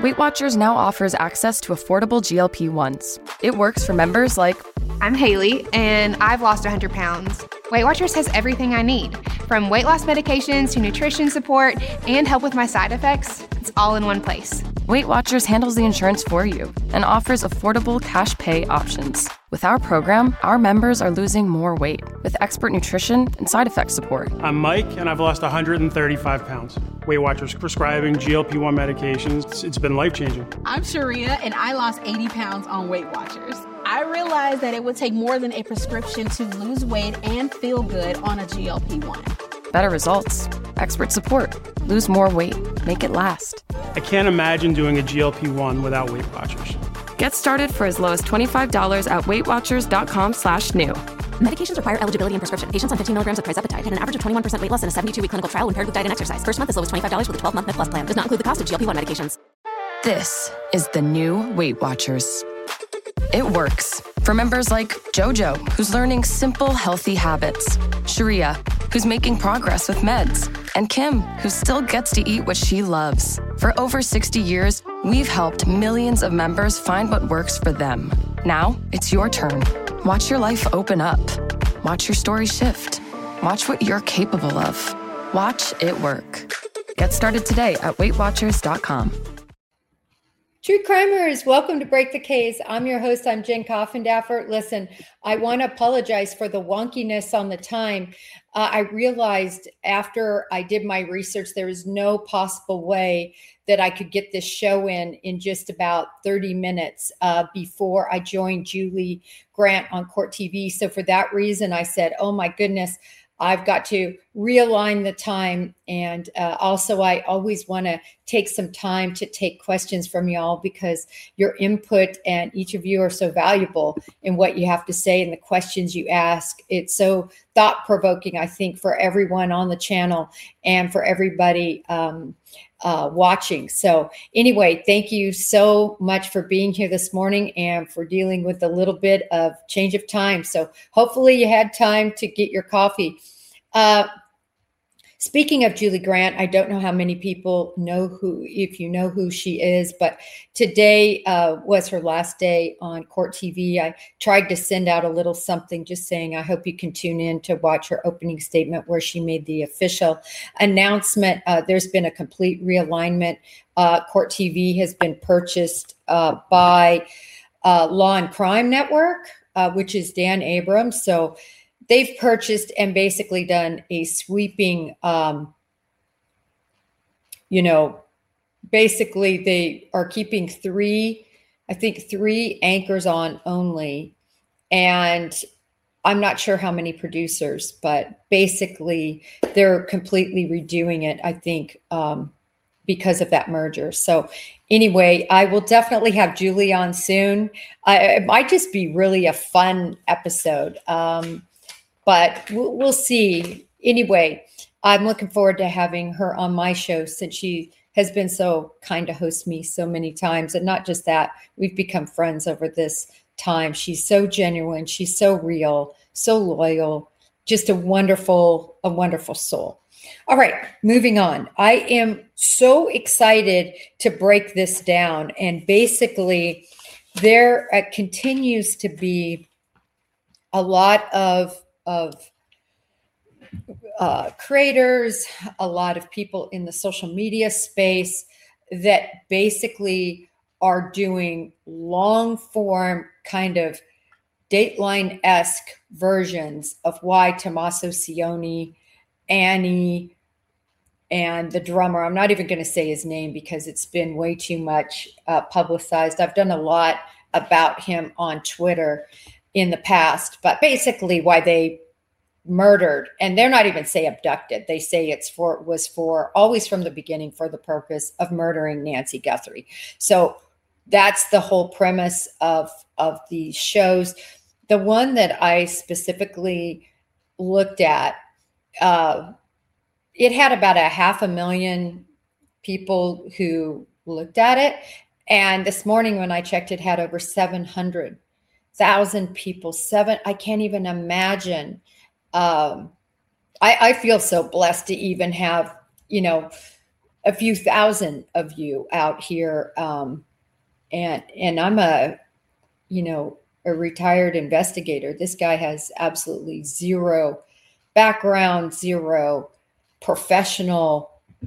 Weight Watchers now offers access to affordable GLP-1s. It works for members like, I'm Haley, and I've lost 100 pounds. Weight Watchers has everything I need, from weight loss medications to nutrition support and help with my side effects. It's all in one place. Weight Watchers handles the insurance for you and offers affordable cash pay options. With our program, our members are losing more weight with expert nutrition and side effect support. I'm Mike, and I've lost 135 pounds. Weight Watchers prescribing GLP-1 medications. It's been life-changing. I'm Sharia, and I lost 80 pounds on Weight Watchers. I realized that it would take more than a prescription to lose weight and feel good on a GLP-1. Better results, expert support, lose more weight, make it last. I can't imagine doing a GLP-1 without Weight Watchers. Get started for as low as $25 at WeightWatchers.com/new. Medications require eligibility and prescription. Patients on 15 milligrams of trizepatide had an average of 21% weight loss in a 72-week clinical trial when paired with diet and exercise. First month as low as $25 with a 12-month Med Plus plan. Does not include the cost of GLP-1 medications. This is the new Weight Watchers. It works for members like JoJo, who's learning simple, healthy habits, Sharia, who's making progress with meds, and Kim, who still gets to eat what she loves. For over 60 years, we've helped millions of members find what works for them. Now, it's your turn. Watch your life open up. Watch your story shift. Watch what you're capable of. Watch it work. Get started today at WeightWatchers.com. True crimers, welcome to Break the Case. I'm your host. I'm Jen Coffendaffer. Listen, I want to apologize for the wonkiness on the time. I realized after I did my research, there is no possible way that I could get this show in just about 30 minutes before I joined Julie Grant on Court TV. So for that reason, I said, oh my goodness, I've got to realign the time. And also, I always want to take some time to take questions from y'all because your input and each of you are so valuable in what you have to say and the questions you ask. It's so thought-provoking, I think, for everyone on the channel and for everybody watching. So anyway, thank you so much for being here this morning and for dealing with a little bit of change of time. So hopefully you had time to get your coffee. Speaking of Julie Grant, I don't know how many people know if you know who she is, but today was her last day on Court TV. I tried to send out a little something just saying, I hope you can tune in to watch her opening statement where she made the official announcement. There's been a complete realignment. Court TV has been purchased by Law and Crime Network, which is Dan Abrams. So they've purchased and basically done a sweeping, basically they are keeping three anchors on only. And I'm not sure how many producers, but basically they're completely redoing it, I think, because of that merger. So anyway, I will definitely have Julie on soon. It might just be really a fun episode. But we'll see. Anyway, I'm looking forward to having her on my show since she has been so kind to host me so many times. And not just that, we've become friends over this time. She's so genuine. She's so real, so loyal, just a wonderful soul. All right, moving on. I am so excited to break this down. And basically, there continues to be a lot of creators, a lot of people in the social media space that basically are doing long form kind of Dateline-esque versions of why Tommaso Cioni, Annie, and the drummer, I'm not even going to say his name because it's been way too much publicized. I've done a lot about him on Twitter in the past, but basically why they murdered, and they're not even say abducted. They say was for always from the beginning for the purpose of murdering Nancy Guthrie. So that's the whole premise of these shows. The one that I specifically looked at, it had about 500,000 people who looked at it. And this morning when I checked, it had over 700,000 people. I can't even imagine. I feel so blessed to even have, a few thousand of you out here. And I'm a retired investigator. This guy has absolutely zero background, zero professional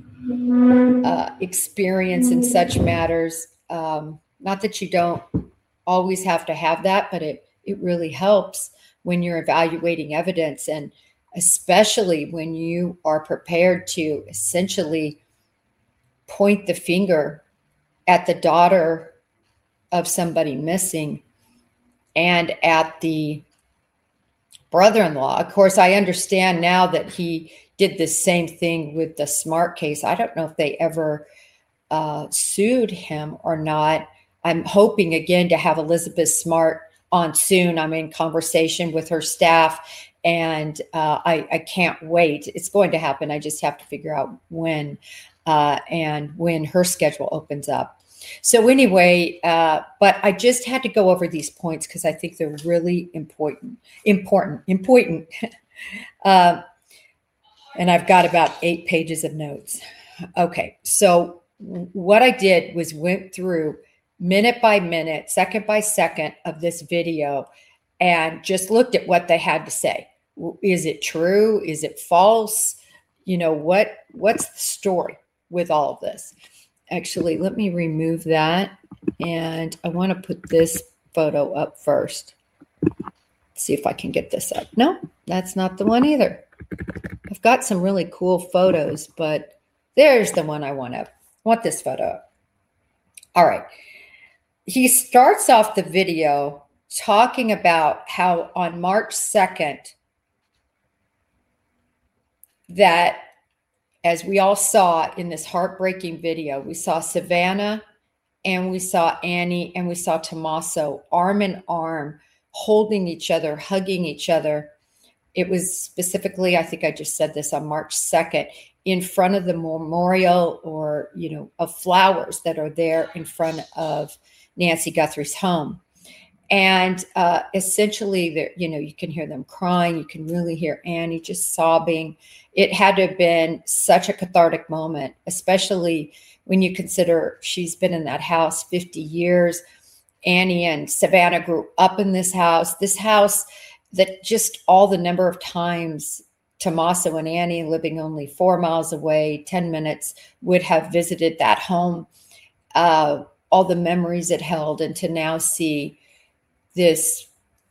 experience in such matters. Not that you don't always have to have that, but it really helps when you're evaluating evidence, and especially when you are prepared to essentially point the finger at the daughter of somebody missing and at the brother-in-law. Of course, I understand now that he did the same thing with the Smart case. I don't know if they ever sued him or not. I'm hoping again to have Elizabeth Smart on soon. I'm in conversation with her staff, and I can't wait. It's going to happen. I just have to figure out when and when her schedule opens up. So anyway, but I just had to go over these points because I think they're really important. And I've got about 8 pages of notes. Okay, so what I did was went through minute by minute, second by second of this video and just looked at what they had to say. Is it true? Is it false? What's the story with all of this? Actually, let me remove that. And I want to put this photo up first. See if I can get this up. No, that's not the one either. I've got some really cool photos, but there's the one I want up. I want this photo up. All right. He starts off the video talking about how on March 2nd, that as we all saw in this heartbreaking video, we saw Savannah and we saw Annie and we saw Tommaso arm in arm, holding each other, hugging each other. It was specifically, I think I just said this, on March 2nd, in front of the memorial or, of flowers that are there in front of Nancy Guthrie's home. And essentially, you can hear them crying. You can really hear Annie just sobbing. It had to have been such a cathartic moment, especially when you consider she's been in that house 50 years. Annie and Savannah grew up in this house that just all the number of times Tommaso and Annie, living only 4 miles away, 10 minutes, would have visited that home, all the memories it held, and to now see this,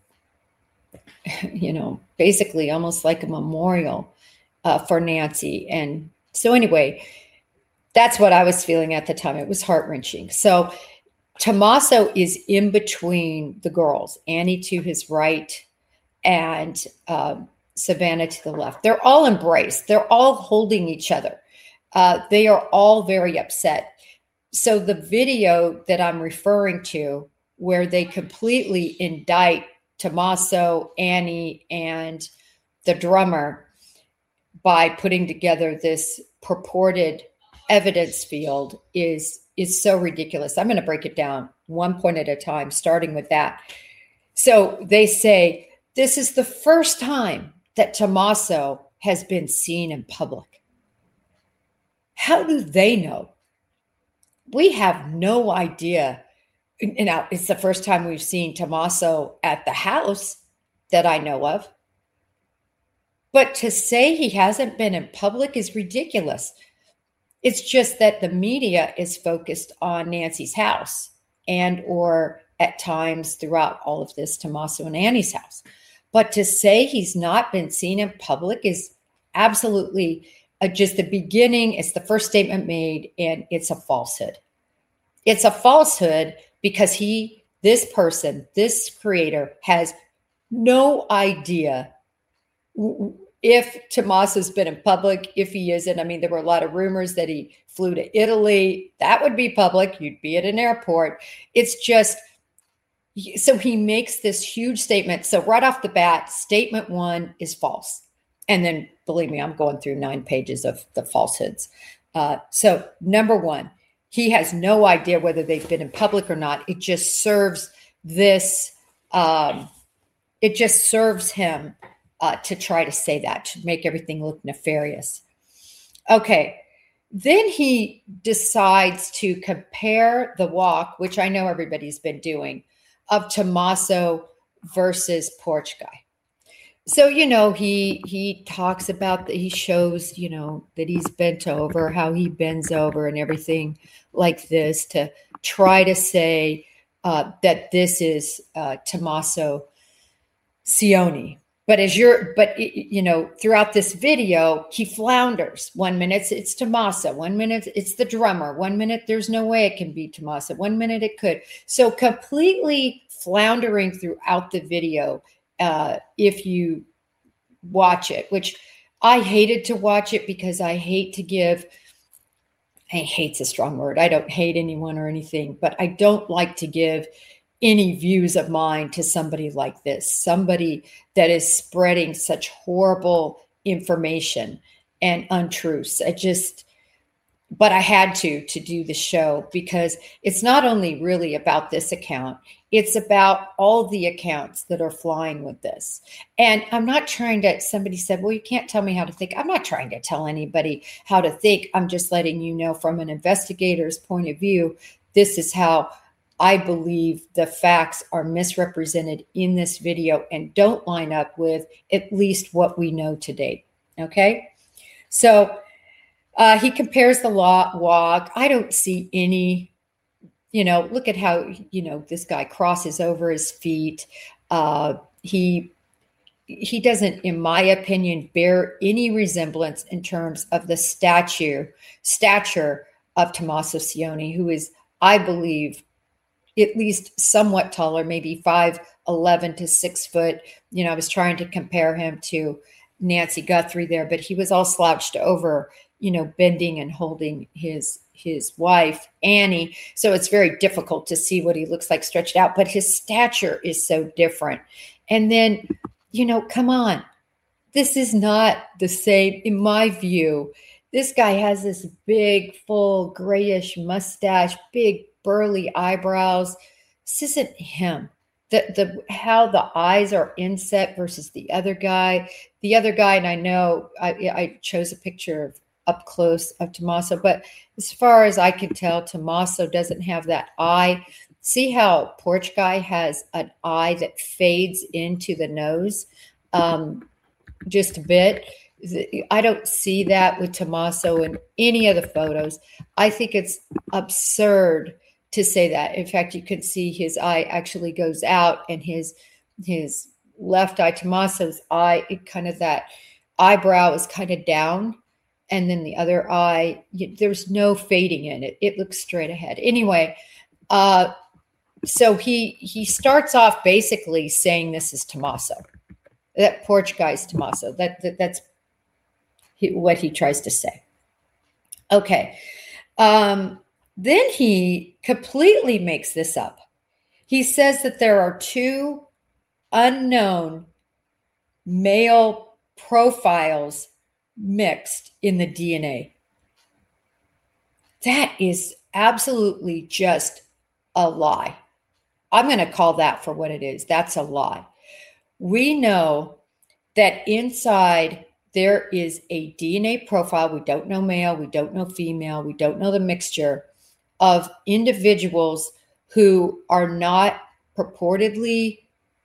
basically almost like a memorial for Nancy. And so anyway, that's what I was feeling at the time. It was heart-wrenching. So Tommaso is in between the girls, Annie to his right and Savannah to the left. They're all embraced. They're all holding each other. They are all very upset. So the video that I'm referring to, where they completely indict Tommaso, Annie, and the drummer by putting together this purported evidence field is so ridiculous. I'm going to break it down one point at a time, starting with that. So they say, this is the first time that Tommaso has been seen in public. How do they know? We have no idea. Now, it's the first time we've seen Tommaso at the house that I know of. But to say he hasn't been in public is ridiculous. It's just that the media is focused on Nancy's house and or at times throughout all of this, Tommaso and Annie's house. But to say he's not been seen in public is absolutely just the beginning. It's the first statement made, and it's a falsehood. It's a falsehood because this creator has no idea if Tommaso's been in public, if he isn't. I mean, there were a lot of rumors that he flew to Italy. That would be public. You'd be at an airport. It's just, so he makes this huge statement. So right off the bat, statement 1 is false. And then, believe me, I'm going through 9 pages of the falsehoods. So number 1, he has no idea whether they've been in public or not. It just serves him to try to say that, to make everything look nefarious. Okay. Then he decides to compare the walk, which I know everybody's been doing, of Tommaso versus Porch Guy. So, he talks about that. He shows, that he's bent over, how he bends over and everything like this to try to say that this is Tommaso Cioni. But throughout this video, he flounders. 1 minute it's Tommaso, 1 minute it's the drummer, 1 minute there's no way it can be Tommaso, 1 minute it could. So completely floundering throughout the video. If you watch it, which I hated to watch it because I hate's a strong word. I don't hate anyone or anything, but I don't like to give any views of mine to somebody like this, somebody that is spreading such horrible information and untruths. But I had to do the show because it's not only really about this account, it's about all the accounts that are flying with this. And I'm not trying to, somebody said, well, you can't tell me how to think. I'm not trying to tell anybody how to think. I'm just letting you know from an investigator's point of view, this is how I believe the facts are misrepresented in this video and don't line up with at least what we know to date. Okay. So he compares the walk. I don't see any, look at how, this guy crosses over his feet. He doesn't, in my opinion, bear any resemblance in terms of the stature of Tommaso Cioni, who is, I believe, at least somewhat taller, maybe 5'11" to 6 foot. I was trying to compare him to Nancy Guthrie there, but he was all slouched over, bending and holding his wife, Annie. So it's very difficult to see what he looks like stretched out, but his stature is so different. And then, come on, this is not the same. In my view, this guy has this big, full, grayish mustache, big, burly eyebrows. This isn't him. How the eyes are inset versus the other guy. The other guy, and I know I chose a picture of up close of Tommaso, but as far as I can tell, Tommaso doesn't have that eye. See how Porch Guy has an eye that fades into the nose just a bit. I don't see that with Tommaso in any of the photos. I think it's absurd to say that. In fact, you can see his eye actually goes out, and his left eye, Tommaso's eye, that eyebrow is kind of down. And then the other eye, there's no fading in it. It looks straight ahead. Anyway, so he starts off basically saying this is Tommaso. That Porch Guy's Tommaso. That's what he tries to say. Okay. Then he completely makes this up. He says that there are 2 unknown male profiles mixed in the DNA. That is absolutely just a lie. I'm going to call that for what it is. That's a lie. We know that inside there is a DNA profile. We don't know male. We don't know female. We don't know the mixture of individuals who are not purportedly,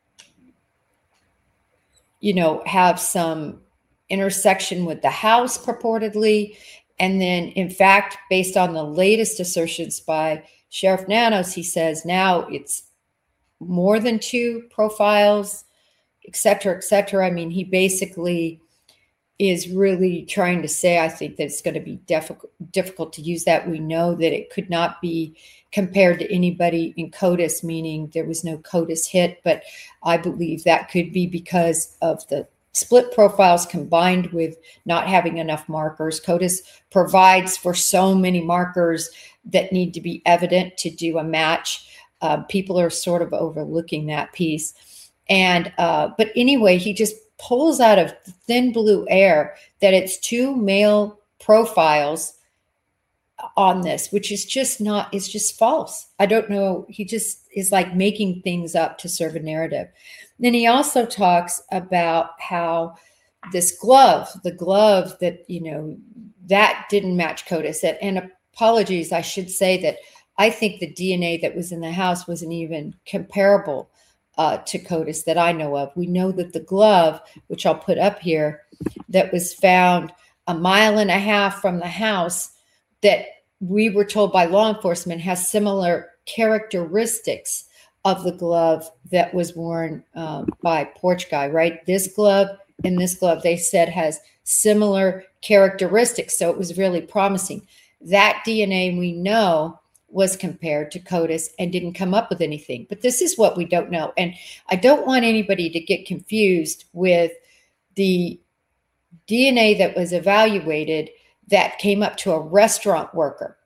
have some intersection with the house purportedly. And then, in fact, based on the latest assertions by Sheriff Nanos, he says now it's more than 2 profiles, et cetera, et cetera. I mean, he basically is really trying to say, I think that it's going to be difficult to use that. We know that it could not be compared to anybody in CODIS, meaning there was no CODIS hit, but I believe that could be because of the split profiles combined with not having enough markers. CODIS provides for so many markers that need to be evident to do a match. People are sort of overlooking that piece. And but anyway, he just pulls out of thin blue air that it's 2 male profiles on this, which is just not, it's just false. I don't know. He just is like making things up to serve a narrative. Then he also talks about how this glove, the glove that, that didn't match CODIS. And apologies, I should say that I think the DNA that was in the house wasn't even comparable to CODIS that I know of. We know that the glove, which I'll put up here, that was found 1.5 miles from the house, that we were told by law enforcement has similar characteristics of the glove that was worn by Porch Guy, right? This glove and this glove, they said, has similar characteristics. So it was really promising. That DNA, we know, was compared to CODIS and didn't come up with anything. But this is what we don't know. And I don't want anybody to get confused with the DNA that was evaluated that came up to a restaurant worker.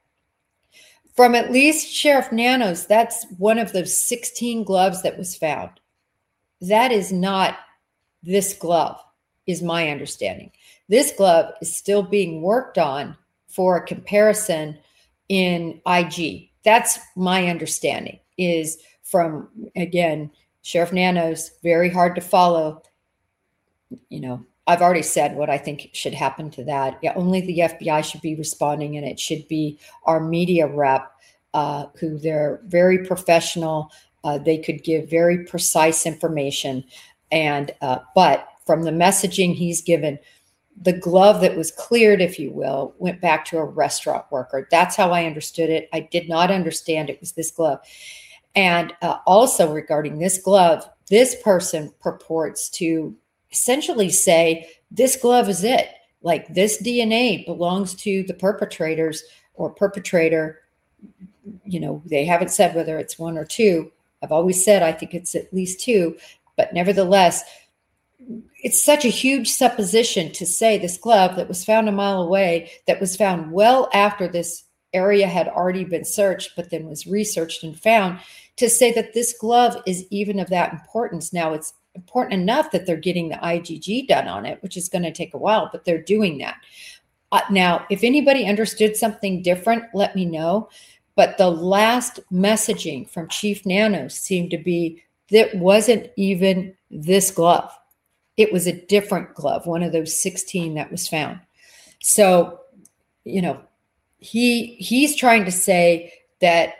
From at least Sheriff Nanos, that's one of those 16 gloves that was found. That is not this glove, is my understanding. This glove is still being worked on for a comparison in IG. That's my understanding, is from, again, Sheriff Nanos, very hard to follow. You know, I've already said what I think should happen to that. Yeah, only the FBI should be responding, and it should be our media rep, who they're very professional. They could give very precise information. And but from the messaging he's given, the glove that was cleared, if you will, went back to a restaurant worker. That's how I understood it. I did not understand it was this glove. And also regarding this glove, this person purports to essentially say, this glove is it. Like, this DNA belongs to the perpetrators or perpetrator. You know, they haven't said whether it's one or two. I've always said I think it's at least two, but nevertheless, it's such a huge supposition to say this glove that was found 1 mile away, that was found well after this area had already been searched, but then was researched and found, to say that this glove is even of that importance. Now, it's important enough that they're getting the IgG done on it, which is going to take a while, but they're doing that. Now, if anybody understood something different, let me know. But the last messaging from Chief Nanos seemed to be that wasn't even this glove. It was a different glove, one of those 16 that was found. So, you know, he's trying to say that,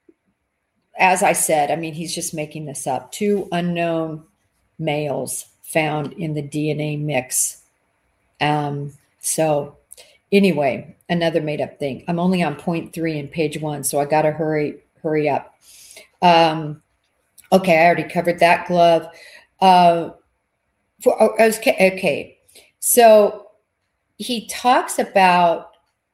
as I said, I mean, he's just making this up. 2 unknown males found in the DNA mix. So anyway, another made up thing. I'm only on point 3 in page 1, so I got to hurry up. Okay, I already covered that glove. Okay. So he talks about,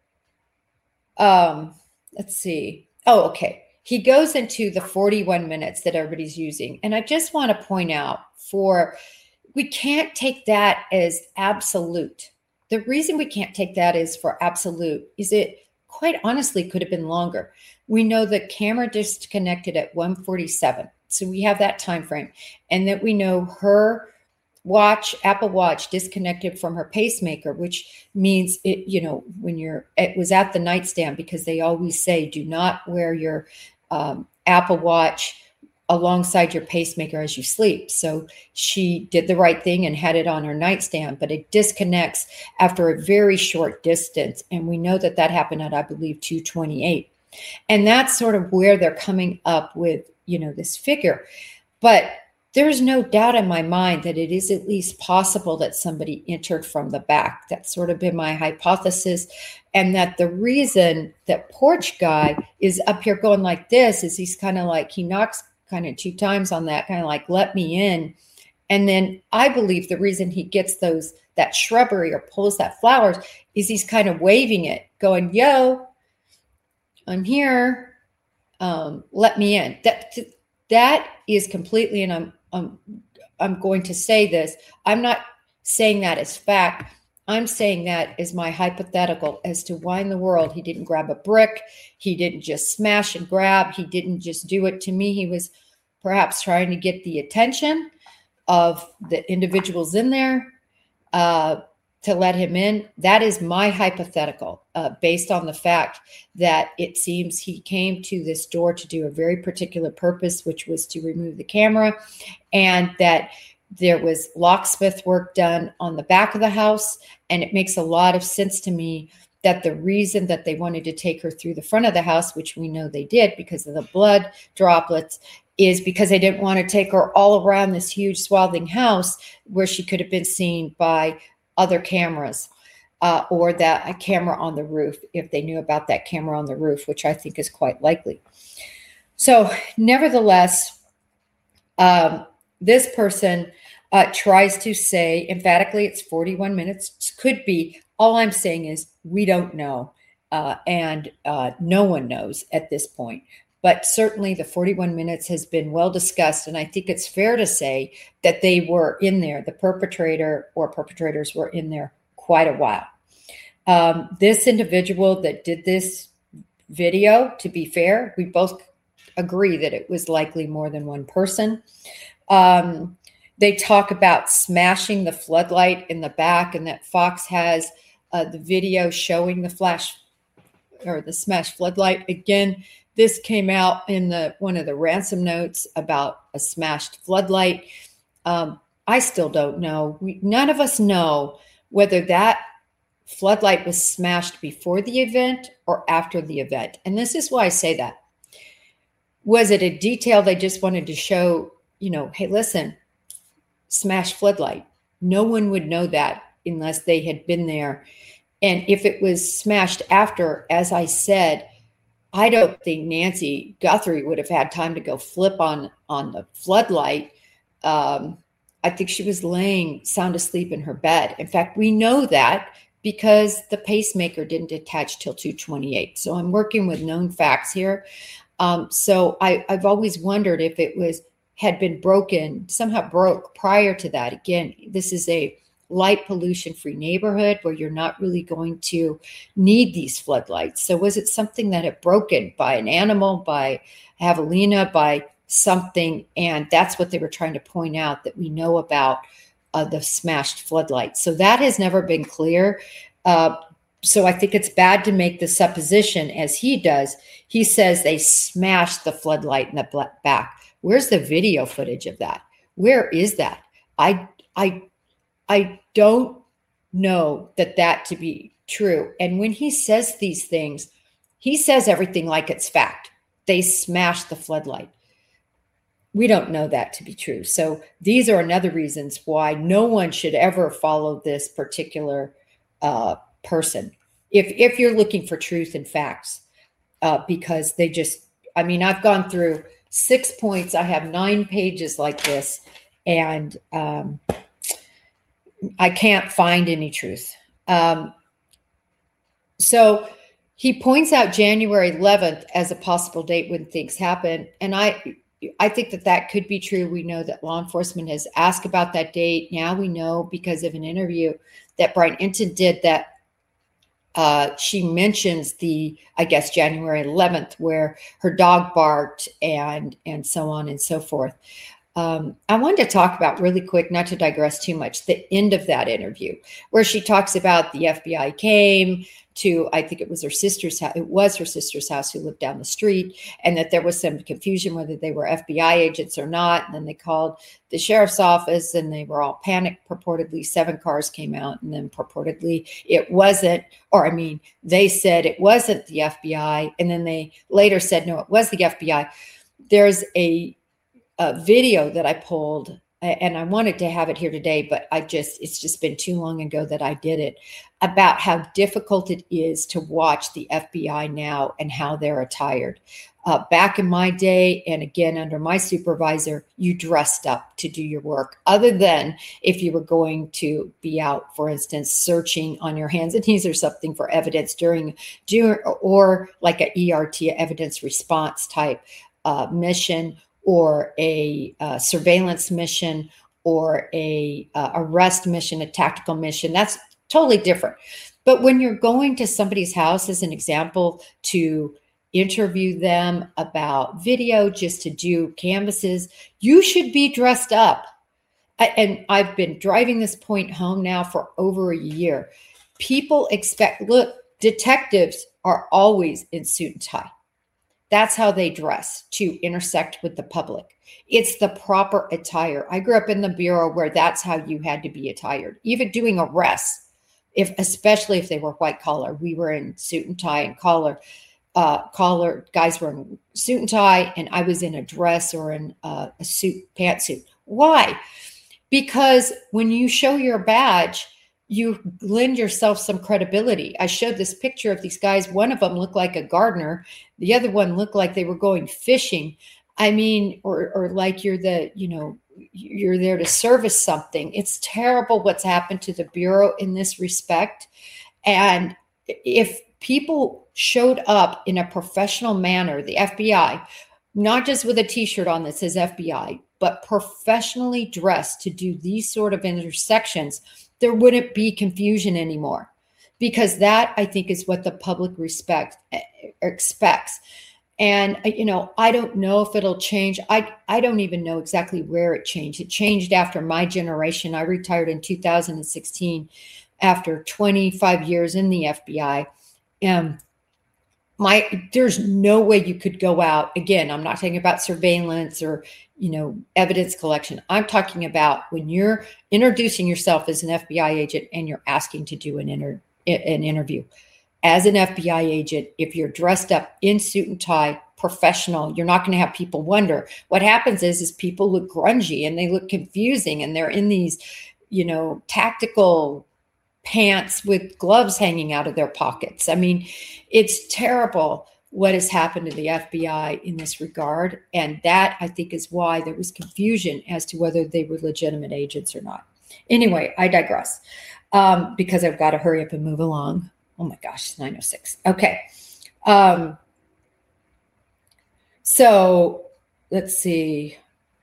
let's see. Oh, okay. He goes into the 41 minutes that everybody's using. And I just want to point out, we can't take that as absolute. The reason we can't take that as for absolute is it quite honestly could have been longer. We know the camera disconnected at 1:47. So we have that time frame. And that we know her watch, Apple Watch, disconnected from her pacemaker, which means it, you know, it was at the nightstand, because they always say, do not wear your Apple Watch alongside your pacemaker as you sleep. So she did the right thing and had it on her nightstand, but it disconnects after a very short distance. And we know that happened at, I believe, 2:28. And that's sort of where they're coming up with, you know, this figure. But there's no doubt in my mind that it is at least possible that somebody entered from the back. That's sort of been my hypothesis. And that the reason that Porch Guy is up here going like this is he's kind of like, he knocks kind of 2 times on that, kind of like, let me in. And then I believe the reason he gets that shrubbery or pulls that flowers is he's kind of waving it, going, yo, I'm here. Let me in. That is completely, and I'm going to say this, I'm not saying that as fact. I'm saying that as my hypothetical as to why in the world he didn't grab a brick. He didn't just smash and grab. He didn't just do it. To me, he was perhaps trying to get the attention of the individuals in there to let him in. That is my hypothetical, based on the fact that it seems he came to this door to do a very particular purpose, which was to remove the camera, and that There was locksmith work done on the back of the house, and it makes a lot of sense to me that the reason that they wanted to take her through the front of the house, which we know they did because of the blood droplets, is because they didn't want to take her all around this huge swathing house where she could have been seen by other cameras, or a camera on the roof, if they knew about that camera on the roof, which I think is quite likely. So nevertheless, this person tries to say emphatically it's 41 minutes. Could be. All I'm saying is we don't know, and no one knows at this point. But certainly the 41 minutes has been well discussed, and I think it's fair to say that they were in there, the perpetrator or perpetrators were in there quite a while. This individual that did this video, to be fair, we both agree that it was likely more than one person. They talk about smashing the floodlight in the back, and that Fox has the video showing the flash or the smashed floodlight. Again, this came out in one of the ransom notes about a smashed floodlight. I still don't know. None of us know whether that floodlight was smashed before the event or after the event. And this is why I say that. Was it a detail they just wanted to show, hey, listen, smashed floodlight? No one would know that unless they had been there. And if it was smashed after, as I said, I don't think Nancy Guthrie would have had time to go flip on the floodlight. I think she was laying sound asleep in her bed. In fact, we know that because the pacemaker didn't attach till 2:28. So I'm working with known facts here. So I've always wondered if it had been somehow broke prior to that. Again, this is a light pollution-free neighborhood where you're not really going to need these floodlights. So was it something that had broken by an animal, by javelina, by something? And that's what they were trying to point out, that we know about the smashed floodlights. So that has never been clear. So I think it's bad to make the supposition as he does. He says they smashed the floodlight in the back. Where's the video footage of that? Where is that? I don't know that to be true. And when he says these things, he says everything like it's fact. They smashed the floodlight. We don't know that to be true. So these are another reasons why no one should ever follow this particular person. If you're looking for truth and facts, because I've gone through 6 points. I have 9 pages like this, and I can't find any truth. So he points out January 11th as a possible date when things happen. And I think that could be true. We know that law enforcement has asked about that date. Now we know because of an interview that Brian Entin did that she mentions January 11th, where her dog barked and so on and so forth. I wanted to talk about really quick, not to digress too much, the end of that interview where she talks about the FBI came to, I think it was her sister's house. It was her sister's house who lived down the street, and that there was some confusion whether they were FBI agents or not. And then they called the sheriff's office and they were all panicked. Purportedly 7 cars came out, and then purportedly it wasn't, they said it wasn't the FBI. And then they later said, no, it was the FBI. There's a video that I pulled, and I wanted to have it here today, but it's just been too long ago that I did it, about how difficult it is to watch the FBI now and how they're attired. Back in my day, and again, under my supervisor, you dressed up to do your work, other than if you were going to be out, for instance, searching on your hands and knees or something for evidence during or like a ERT, evidence response type mission, or a surveillance mission, or a arrest mission, a tactical mission. That's totally different. But when you're going to somebody's house, as an example, to interview them about video, just to do canvases, you should be dressed up. And I've been driving this point home now for over a year. People detectives are always in suit and tie. That's how they dress to intersect with the public. It's the proper attire. I grew up in the Bureau where that's how you had to be attired. Even doing arrests, especially if they were white collar. We were in suit and tie and collar. Guys were in suit and tie, and I was in a dress or in a suit, pantsuit. Why? Because when you show your badge, you lend yourself some credibility. I showed this picture of these guys. One of them looked like a gardener. The other one looked like they were going fishing. I mean, or like you're there to service something. It's terrible what's happened to the Bureau in this respect. And if people showed up in a professional manner, the FBI, not just with a t-shirt on that says FBI, but professionally dressed to do these sort of intersections, there wouldn't be confusion anymore, because that, I think, is what the public expects. And, I don't know if it'll change. I don't even know exactly where it changed. It changed after my generation. I retired in 2016 after 25 years in the FBI. There's no way you could go out. Again, I'm not talking about surveillance or, evidence collection. I'm talking about when you're introducing yourself as an FBI agent and you're asking to do an interview. As an FBI agent, if you're dressed up in suit and tie, professional, you're not going to have people wonder. What happens is people look grungy and they look confusing, and they're in these, tactical pants with gloves hanging out of their pockets. I mean, it's terrible what has happened to the FBI in this regard. And that, I think, is why there was confusion as to whether they were legitimate agents or not. Anyway, I digress because I've got to hurry up and move along. Oh my gosh, it's 9:06. Okay. So let's see.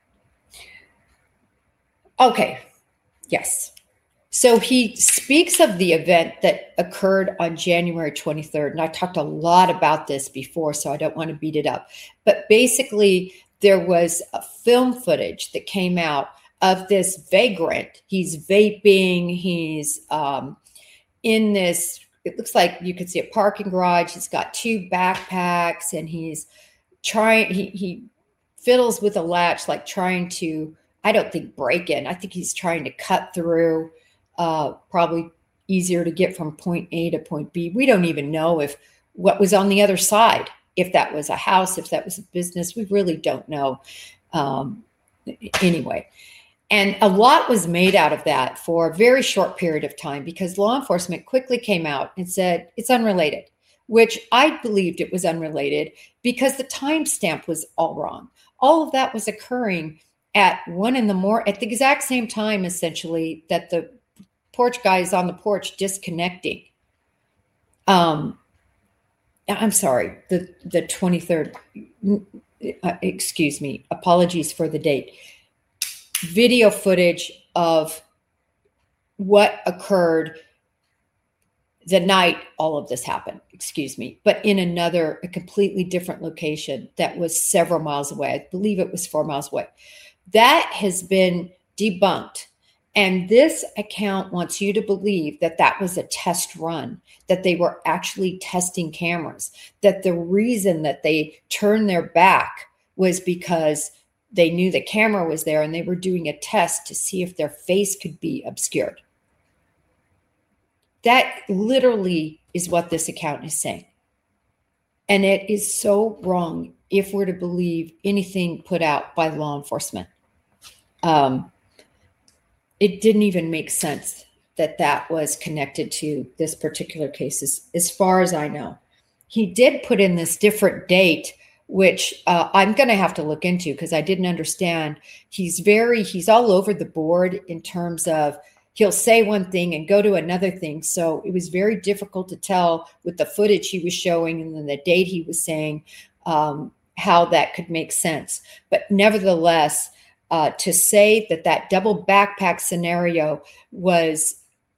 Okay. Yes. So he speaks of the event that occurred on January 23rd. And I talked a lot about this before, so I don't want to beat it up. But basically, there was a film footage that came out of this vagrant. He's vaping. He's in this, it looks like you could see a parking garage. He's got two backpacks, and he's he fiddles with a latch, like trying to, I don't think break in. I think he's trying to cut through. Probably easier to get from point A to point B. We don't even know if what was on the other side, if that was a house, if that was a business. We really don't know. Anyway, and a lot was made out of that for a very short period of time, because law enforcement quickly came out and said it's unrelated, which I believed it was unrelated because the timestamp was all wrong. All of that was occurring at 1 a.m, at the exact same time, essentially, that the porch guy is on the porch disconnecting. I'm sorry, the 23rd, excuse me, apologies for the date. Video footage of what occurred the night all of this happened, excuse me, but in a completely different location that was several miles away. I believe it was 4 miles away. That has been debunked. And this account wants you to believe that that was a test run, that they were actually testing cameras, that the reason that they turned their back was because they knew the camera was there and they were doing a test to see if their face could be obscured. That literally is what this account is saying. And it is so wrong if we're to believe anything put out by law enforcement. It didn't even make sense that that was connected to this particular case, as far as I know. He did put in this different date, which I'm going to have to look into because I didn't understand. He's all over the board in terms of he'll say one thing and go to another thing. So it was very difficult to tell with the footage he was showing and then the date he was saying how that could make sense. But nevertheless, to say that double backpack scenario was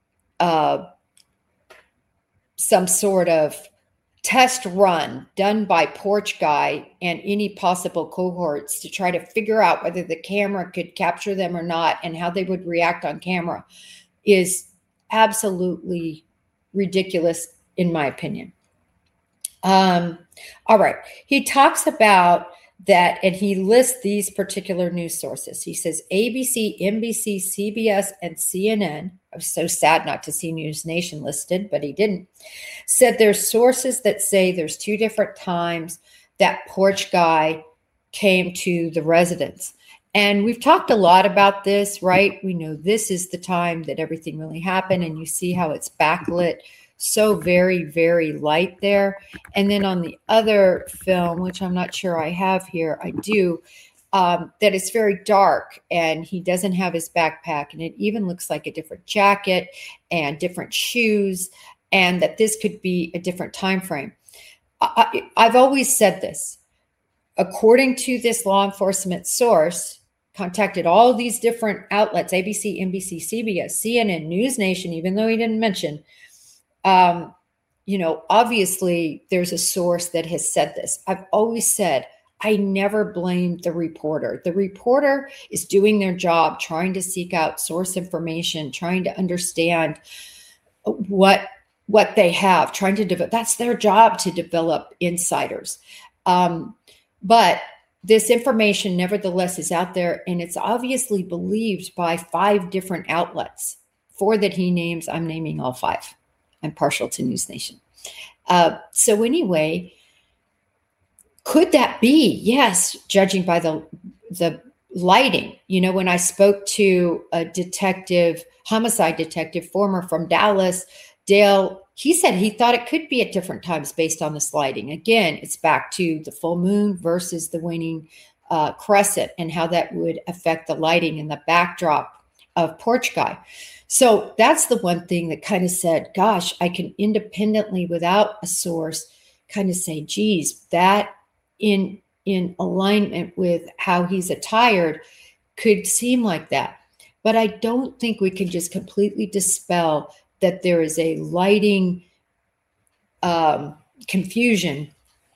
some sort of test run done by Porch Guy and any possible cohorts to try to figure out whether the camera could capture them or not and how they would react on camera is absolutely ridiculous, in my opinion. All right. He talks about that, and he lists these particular news sources. He says ABC, NBC, CBS, and CNN. I was so sad not to see News Nation listed, but he didn't. Said there's sources that say there's 2 different times that porch guy came to the residence. And we've talked a lot about this, right? We know this is the time that everything really happened, and you see how it's backlit so very, very light there. And then on the other film, which I'm not sure I have here, I do, that it's very dark, and he doesn't have his backpack, and it even looks like a different jacket and different shoes, and that this could be a different time frame. I've always said this. According to this law enforcement source, contacted all these different outlets, ABC, NBC, CBS, CNN, News Nation, even though he didn't mention, obviously there's a source that has said this. I've always said, I never blame the reporter. The reporter is doing their job, trying to seek out source information, trying to understand what they have, trying to develop. That's their job, to develop insiders. But this information nevertheless is out there, and it's obviously believed by 5 different outlets. 4 that he names, I'm naming all 5. I'm partial to News Nation. So anyway, could that be? Yes, judging by the lighting. When I spoke to a detective, homicide detective, former from Dallas, Dale, he said he thought it could be at different times based on this lighting. Again, it's back to the full moon versus the waning crescent, and how that would affect the lighting and the backdrop of Porch Guy. So that's the one thing that kind of said, gosh, I can independently, without a source, kind of say, geez, that in alignment with how he's attired could seem like that. But I don't think we can just completely dispel that there is a lighting confusion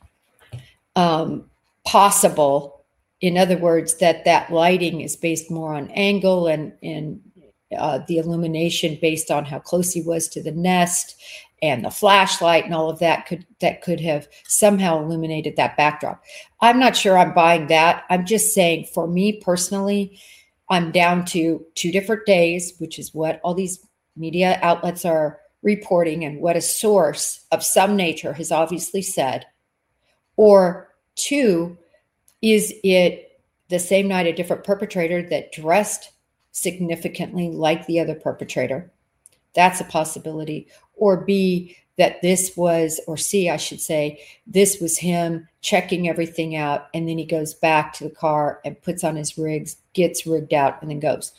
possible. In other words, that lighting is based more on angle and the illumination based on how close he was to the nest, and the flashlight and all of that could have somehow illuminated that backdrop. I'm not sure I'm buying that. I'm just saying, for me personally, I'm down to 2 different days, which is what all these media outlets are reporting and what a source of some nature has obviously said. Or 2, is it the same night a different perpetrator that dressed significantly like the other perpetrator? That's a possibility. Or B, that this was, or C, I should say, this was him checking everything out, and then he goes back to the car and puts on his rigs, gets rigged out, and then goes.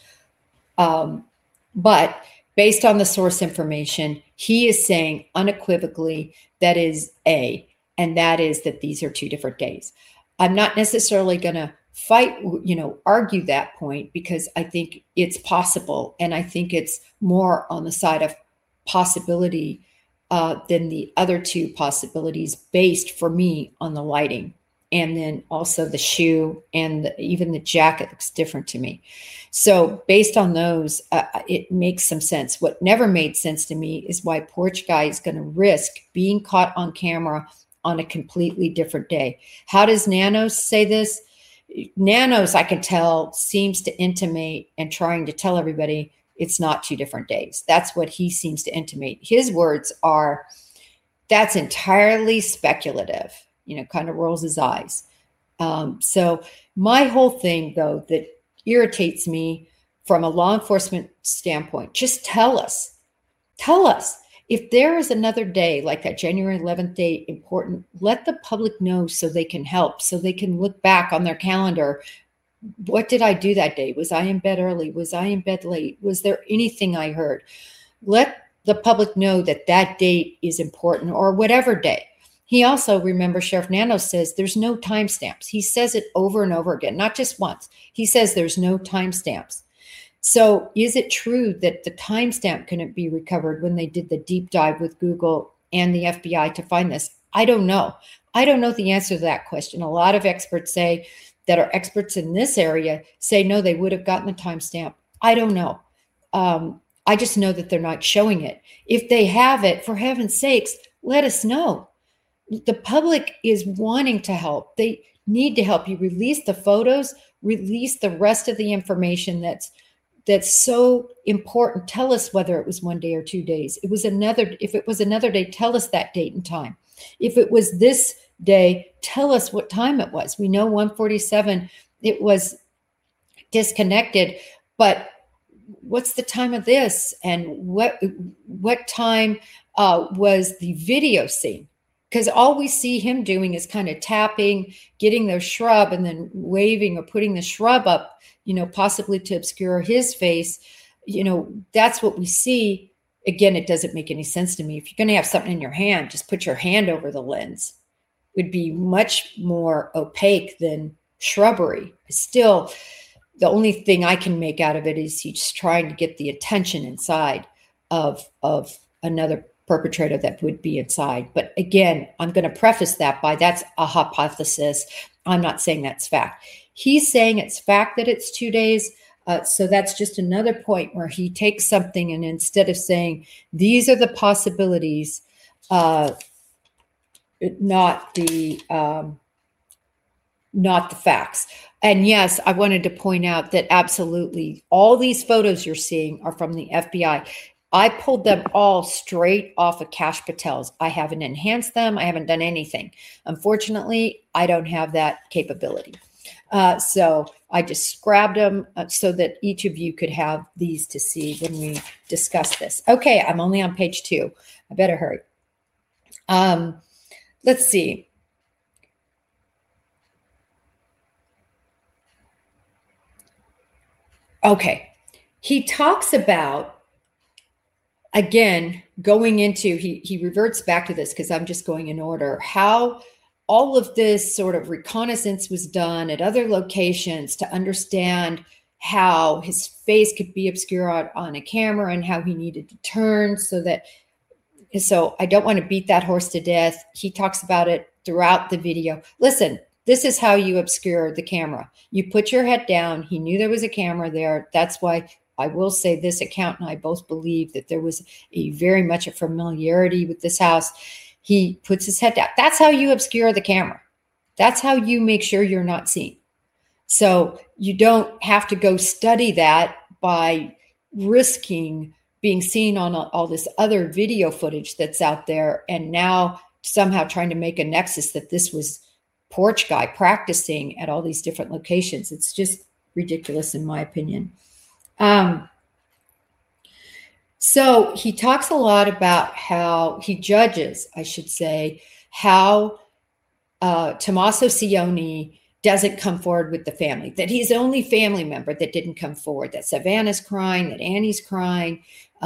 But based on the source information, he is saying unequivocally that is A, and that is that these are 2 different days. I'm not necessarily going to argue that point, because I think it's possible. And I think it's more on the side of possibility than the other 2 possibilities, based for me on the lighting. And then also the shoe and even the jacket looks different to me. So based on those, it makes some sense. What never made sense to me is why Porch Guy is going to risk being caught on camera on a completely different day. How does Nanos say this? Nanos, I can tell, seems to intimate and trying to tell everybody it's not 2 different days. That's what he seems to intimate. His words are, that's entirely speculative, kind of rolls his eyes. So my whole thing, though, that irritates me from a law enforcement standpoint, just tell us if there is another day like that January 11th day important, let the public know so they can help, so they can look back on their calendar. What did I do that day? Was I in bed early? Was I in bed late? Was there anything I heard? Let the public know that that date is important, or whatever day. He also, remember, Sheriff Nanos says there's no timestamps. He says it over and over again, not just once. He says there's no timestamps. So is it true that the timestamp couldn't be recovered when they did the deep dive with Google and the FBI to find this? I don't know. I don't know the answer to that question. A lot of experts that are experts in this area say, no, they would have gotten the timestamp. I don't know. I just know that they're not showing it. If they have it, for heaven's sakes, let us know. the public is wanting to help. They need to help you. Release the photos, release the rest of the information that's so important. Tell us whether it was 1 day or 2 days. If it was another day, tell us that date and time. If it was this day, tell us what time it was. We know 1:47, it was disconnected, but what's the time of this? And what time was the video seen? Because all we see him doing is kind of tapping, getting the shrub and then waving or putting the shrub up, possibly to obscure his face. That's what we see. Again, it doesn't make any sense to me. If you're going to have something in your hand, just put your hand over the lens. It would be much more opaque than shrubbery. Still, the only thing I can make out of it is he's trying to get the attention inside of another perpetrator that would be inside. But again, I'm going to preface that by that's a hypothesis. I'm not saying that's fact. He's saying it's fact that it's 2 days. So that's just another point where he takes something and instead of saying these are the possibilities, not the facts. And yes, I wanted to point out that absolutely all these photos you're seeing are from the FBI. I pulled them all straight off of Kash Patel's. I haven't enhanced them. I haven't done anything. Unfortunately, I don't have that capability. So I just grabbed them so that each of you could have these to see when we discuss this. Okay, I'm only on page 2. I better hurry. Let's see. Okay, he talks about, again, going into, he reverts back to this because I'm just going in order, how all of this sort of reconnaissance was done at other locations to understand how his face could be obscured on a camera and how he needed to turn so I don't want to beat that horse to death. He talks about it throughout the video. Listen, this is how you obscure the camera. You put your head down. He knew there was a camera there. That's why I will say this account and I both believe that there was very much a familiarity with this house. He puts his head down. That's how you obscure the camera. That's how you make sure you're not seen. So you don't have to go study that by risking being seen on all this other video footage that's out there and now somehow trying to make a nexus that this was Porch Guy practicing at all these different locations. It's just ridiculous in my opinion. So he talks a lot about how he judges, I should say, how Tommaso Cione doesn't come forward with the family, that he's the only family member that didn't come forward, that Savannah's crying, that Annie's crying,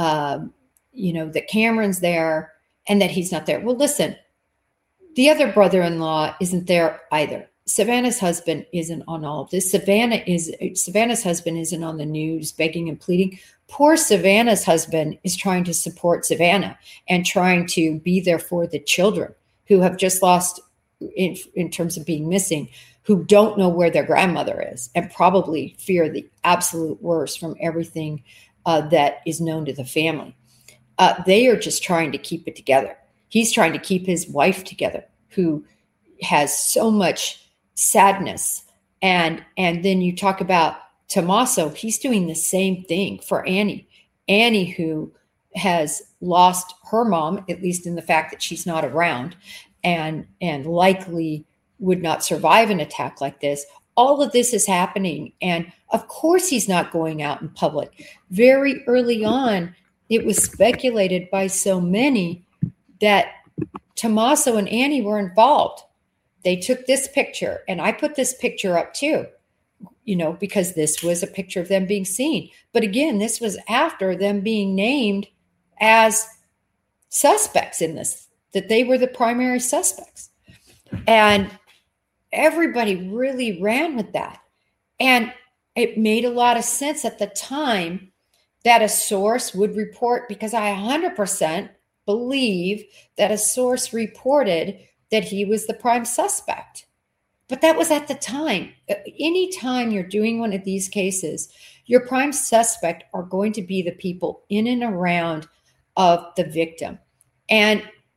that Cameron's there, and that he's not there. Well, listen, the other brother-in-law isn't there either. Savannah's husband isn't on all of this. Savannah's husband isn't on the news begging and pleading. Poor Savannah's husband is trying to support Savannah and trying to be there for the children who have just lost in terms of being missing, who don't know where their grandmother is and probably fear the absolute worst from everything that is known to the family. They are just trying to keep it together. He's trying to keep his wife together, who has so much sadness. And then you talk about Tommaso, he's doing the same thing for Annie. Annie, who has lost her mom, at least in the fact that she's not around and likely would not survive an attack like this. All of this is happening. And of course, he's not going out in public. Very early on, it was speculated by so many that Tommaso and Annie were involved. They took this picture, and I put this picture up too, because this was a picture of them being seen. But again, this was after them being named as suspects in this, that they were the primary suspects. And everybody really ran with that. And it made a lot of sense at the time that a source would report, because I 100% believe that a source reported that he was the prime suspect. But that was at the time. Anytime you're doing one of these cases, your prime suspect are going to be the people in and around of the victim. And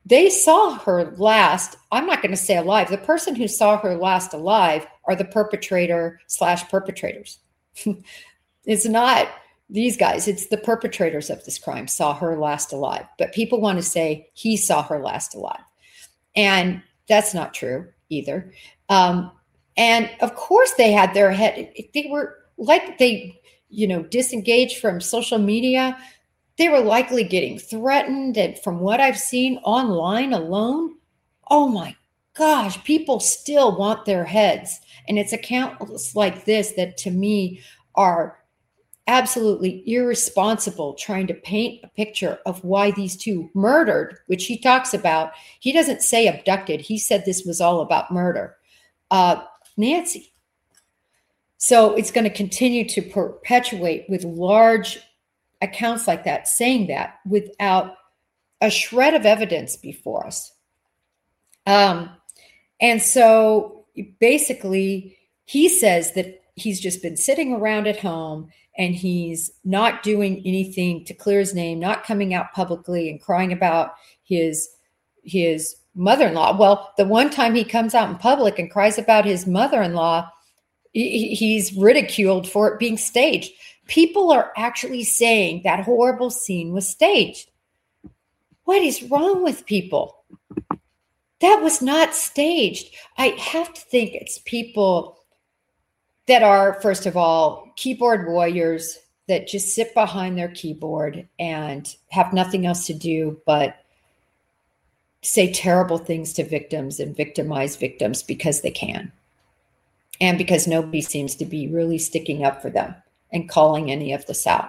they saw her last, I'm not going to say alive. The person who saw her last alive are the perpetrator/perpetrators. It's not these guys. It's the perpetrators of this crime saw her last alive. But people want to say he saw her last alive. And that's not true either. And of course they had their head. They were like disengaged from social media. They were likely getting threatened. And from what I've seen online alone, oh my gosh, people still want their heads. And it's accounts like this that to me are absolutely irresponsible, trying to paint a picture of why these two murdered, which he talks about. He doesn't say abducted. He said this was all about murder. Nancy. So it's going to continue to perpetuate with large accounts like that, saying that without a shred of evidence before us. And so basically he says that he's just been sitting around at home and he's not doing anything to clear his name, not coming out publicly and crying about his mother-in-law. Well, the one time he comes out in public and cries about his mother-in-law, he's ridiculed for it being staged. People are actually saying that horrible scene was staged. What is wrong with people? That was not staged. I have to think it's people that are, first of all, keyboard warriors that just sit behind their keyboard and have nothing else to do but say terrible things to victims and victimize victims because they can. And because nobody seems to be really sticking up for them and calling any of this out.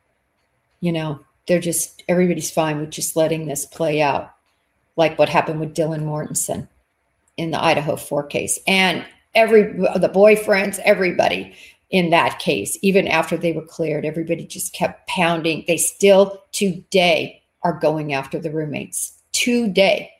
Everybody's fine with just letting this play out, like what happened with Dylan Mortensen in the Idaho 4 case. And the boyfriends, everybody in that case, even after they were cleared, everybody just kept pounding. They still today are going after the roommates. Today,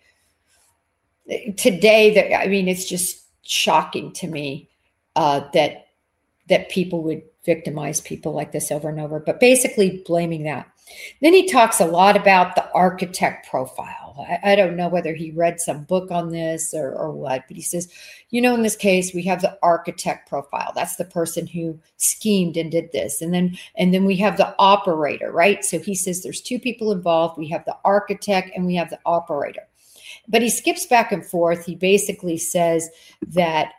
it's just shocking to me that people would victimize people like this over and over, but basically blaming that. Then he talks a lot about the architect profile. I don't know whether he read some book on this or what, but he says, in this case, we have the architect profile. That's the person who schemed and did this. And then we have the operator, right? So he says there's two people involved. We have the architect and we have the operator. But he skips back and forth. He basically says that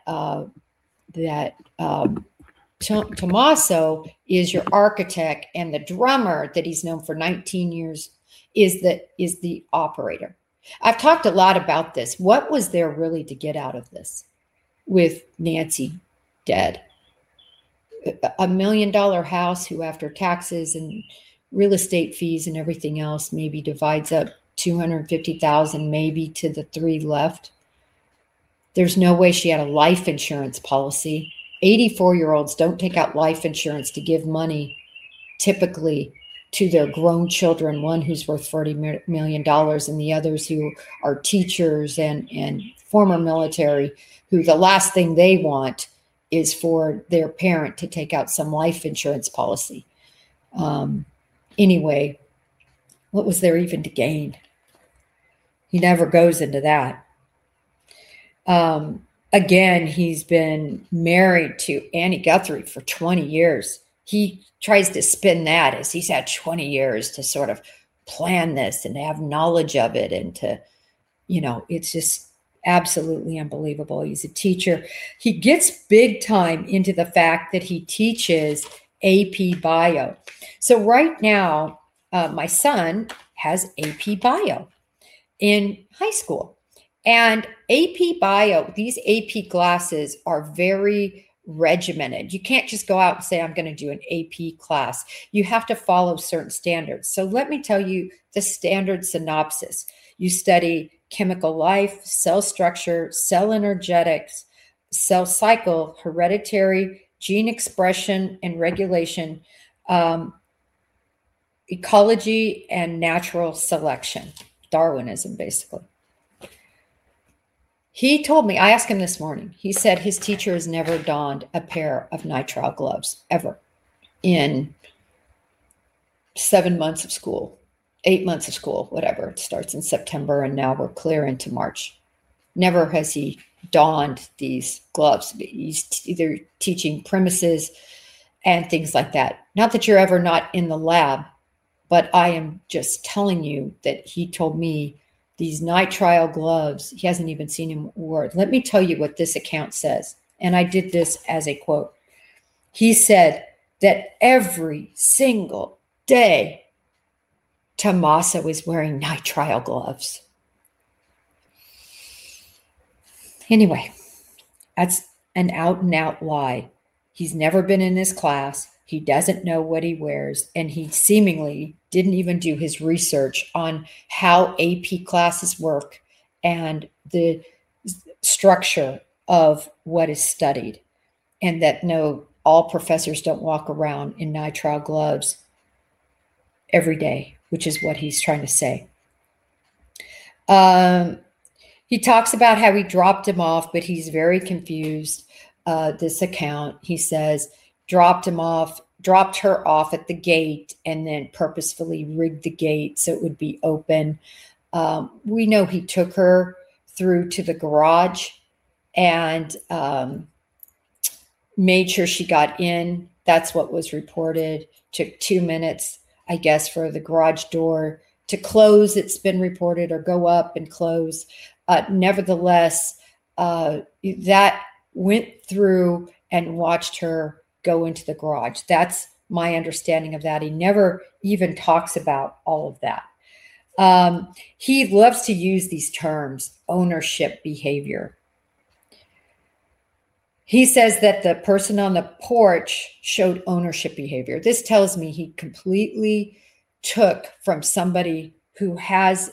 Tommaso is your architect and the drummer that he's known for 19 years is the operator. I've talked a lot about this. What was there really to get out of this with Nancy dead? $1 million house who, after taxes and real estate fees and everything else, maybe divides up $250,000 maybe to the 3 left. There's no way she had a life insurance policy. 84-year-olds don't take out life insurance to give money typically to their grown children, one who's worth $40 million and the others who are teachers and former military, who the last thing they want is for their parent to take out some life insurance policy. Anyway, what was there even to gain? He never goes into that. Again, he's been married to Annie Guthrie for 20 years. He tries to spin that as he's had 20 years to sort of plan this and to have knowledge of it. And to, it's just absolutely unbelievable. He's a teacher. He gets big time into the fact that he teaches AP Bio. So right now, my son has AP Bio in high school. And AP Bio, these AP classes are very regimented. You can't just go out and say, I'm going to do an AP class. You have to follow certain standards. So let me tell you the standard synopsis. You study chemical life, cell structure, cell energetics, cell cycle, hereditary, gene expression and regulation, ecology, and natural selection. Darwinism, basically. He told me, I asked him this morning, he said his teacher has never donned a pair of nitrile gloves ever in 7 months of school. 8 months of school, whatever. It starts in September, and now we're clear into March. Never has he donned these gloves. He's either teaching premises and things like that. Not that you're ever not in the lab, but I am just telling you that he told me these nitrile gloves, he hasn't even seen him wear. Let me tell you what this account says. And I did this as a quote. He said that every single day, Tommaso is wearing nitrile gloves. Anyway, that's an out and out lie. He's never been in this class. He doesn't know what he wears. And he seemingly didn't even do his research on how AP classes work and the structure of what is studied. And that no, all professors don't walk around in nitrile gloves every day, which is what he's trying to say. He talks about how he dropped him off, but he's very confused. This account, he says, dropped her off at the gate and then purposefully rigged the gate so it would be open. We know he took her through to the garage and made sure she got in. That's what was reported. Took 2 minutes, I guess, for the garage door to close. It's been reported, or go up and close. Nevertheless, that went through and watched her go into the garage. That's my understanding of that. He never even talks about all of that. He loves to use these terms, ownership behavior. He says that the person on the porch showed ownership behavior. This tells me he completely took from somebody who has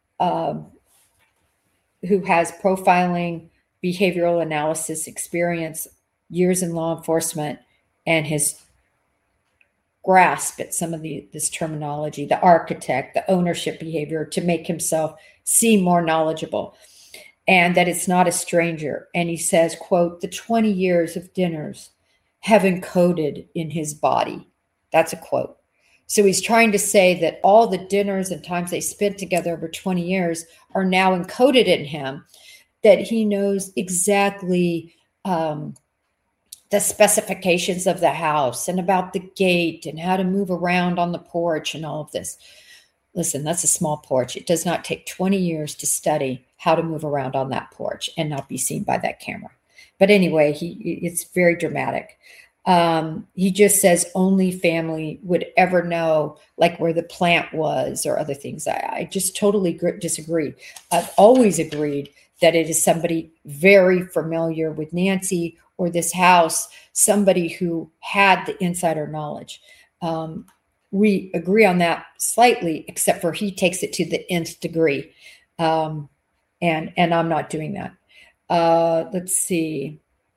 profiling, behavioral analysis experience, years in law enforcement, and his grasp at some of this terminology, the architect, the ownership behavior, to make himself seem more knowledgeable, and that it's not a stranger. And he says, quote, the 20 years of dinners have encoded in his body. That's a quote. So he's trying to say that all the dinners and times they spent together over 20 years are now encoded in him, that he knows exactly the specifications of the house and about the gate and how to move around on the porch and all of this. Listen, that's a small porch. It does not take 20 years to study how to move around on that porch and not be seen by that camera. But anyway, it's very dramatic. He just says only family would ever know, like where the plant was or other things. I just totally disagree. I've always agreed that it is somebody very familiar with Nancy or this house, somebody who had the insider knowledge. We agree on that slightly, except for he takes it to the nth degree. And I'm not doing that. Let's see.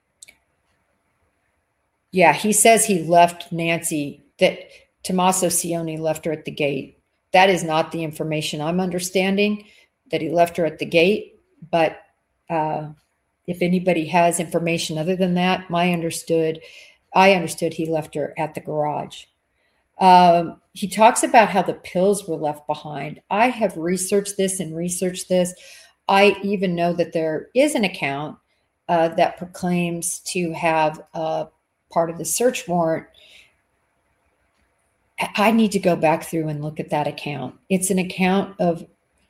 Yeah, he says he left Nancy, that Tommaso Cioni left her at the gate. That is not the information I'm understanding, that he left her at the gate. But if anybody has information other than that, I understood he left her at the garage. He talks about how the pills were left behind. I have researched this. I even know that there is an account that proclaims to have part of the search warrant. I need to go back through and look at that account. It's an account of,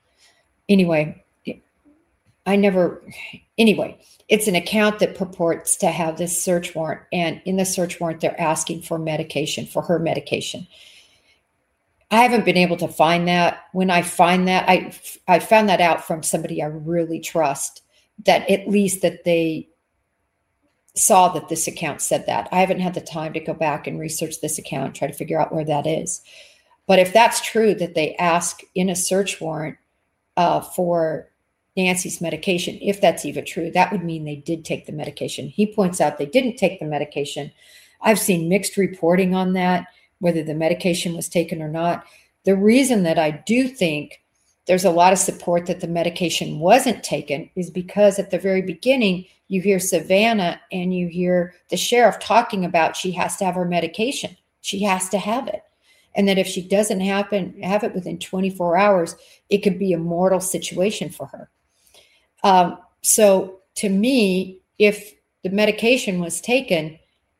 it's an account that purports to have this search warrant. And in the search warrant, they're asking for medication, for her medication. I haven't been able to find that. When I find that, I found that out from somebody I really trust, that at least that they saw that this account said that. I haven't had the time to go back and research this account, try to figure out where that is. But if that's true, that they ask in a search warrant for Nancy's medication, if that's even true, that would mean they did take the medication. He points out they didn't take the medication. I've seen mixed reporting on that, whether the medication was taken or not. The reason that I do think there's a lot of support that the medication wasn't taken is because at the very beginning, you hear Savannah and you hear the sheriff talking about she has to have her medication. She has to have it. and that if she doesn't have it within 24 hours, it could be a mortal situation for her. So to me, if the medication was taken,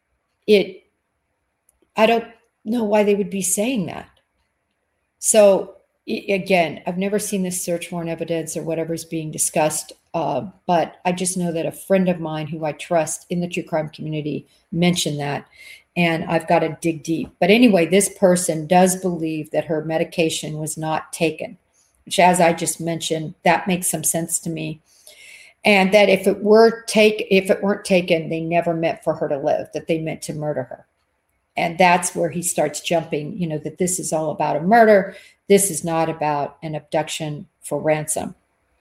I don't know why they would be saying that. So again, I've never seen this search warrant evidence or whatever is being discussed, but I just know that a friend of mine who I trust in the true crime community mentioned that, and I've got to dig deep. But anyway, this person does believe that her medication was not taken, which, as I just mentioned, that makes some sense to me. And that if it weren't taken, they never meant for her to live, that they meant to murder her. And that's where he starts jumping, that this is all about a murder. This is not about an abduction for ransom.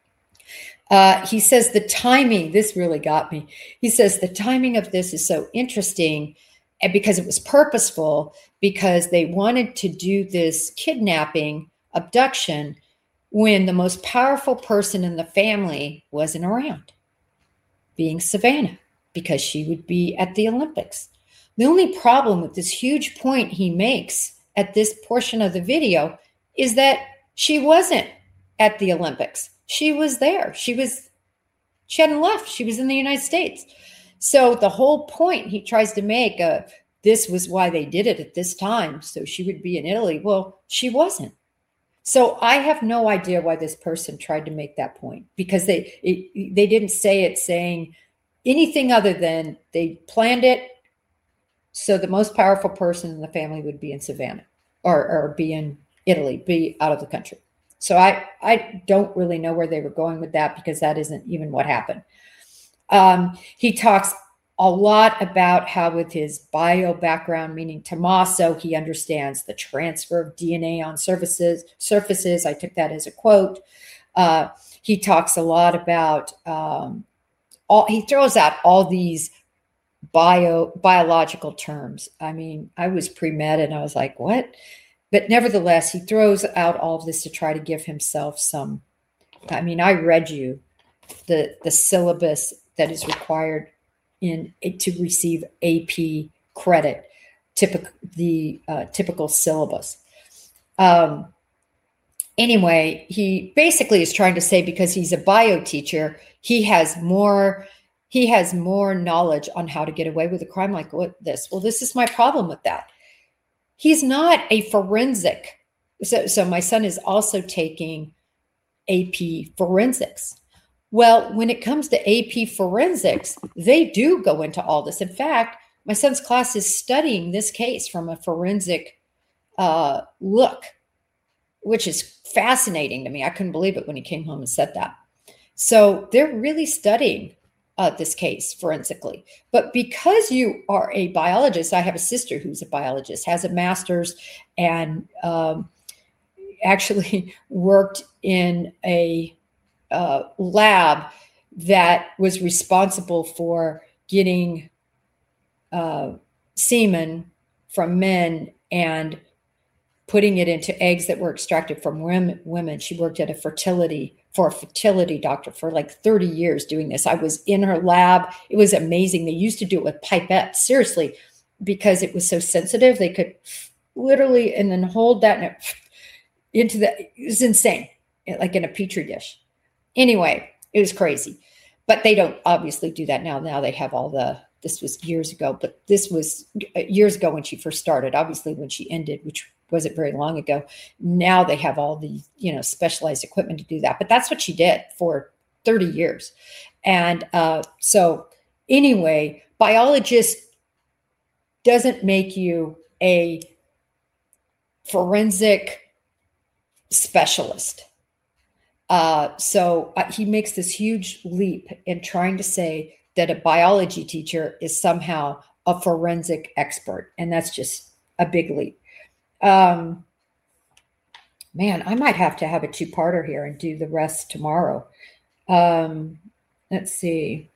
He says the timing, this really got me. He says the timing of this is so interesting, and because it was purposeful, because they wanted to do this kidnapping, abduction, when the most powerful person in the family wasn't around, being Savannah, because she would be at the Olympics. The only problem with this huge point he makes at this portion of the video is that she wasn't at the Olympics. She was there. She hadn't left. She was in the United States. So the whole point he tries to make, this was why they did it at this time, so she would be in Italy. Well, she wasn't. So I have no idea why this person tried to make that point, because they didn't say it saying anything other than they planned it so the most powerful person in the family would be in Savannah or be in Italy, be out of the country. So I don't really know where they were going with that, because that isn't even what happened. He talks a lot about how with his bio background, meaning Tommaso, he understands the transfer of DNA on surfaces. I took that as a quote. He talks a lot about, he throws out all these biological terms. I mean, I was pre-med and I was like, what? But nevertheless, he throws out all of this to try to give himself some, I mean, I read you the syllabus that is required to receive AP credit, typical syllabus. Anyway, he basically is trying to say, because he's a bio teacher, he has more knowledge on how to get away with a crime like this. Well, this is my problem with that. He's not a forensic. So my son is also taking AP forensics. Well, when it comes to AP forensics, they do go into all this. In fact, my son's class is studying this case from a forensic look, which is fascinating to me. I couldn't believe it when he came home and said that. So they're really studying this case forensically. But because you are a biologist, I have a sister who's a biologist, has a master's, and actually worked in a lab that was responsible for getting semen from men and putting it into eggs that were extracted from women. She worked at a fertility doctor for like 30 years doing this. I was in her lab. It was amazing. They used to do it with pipettes, seriously, because it was so sensitive. They could literally, and then hold that it was insane, like in a petri dish. Anyway, it was crazy, but they don't obviously do that now. Now they have this was years ago, but this was years ago when she first started, obviously when she ended, which wasn't very long ago. Now they have all the, specialized equipment to do that, but that's what she did for 30 years. And so anyway, biologist doesn't make you a forensic specialist. So he makes this huge leap in trying to say that a biology teacher is somehow a forensic expert. And that's just a big leap. Man, I might have to have a two-parter here and do the rest tomorrow. Let's see.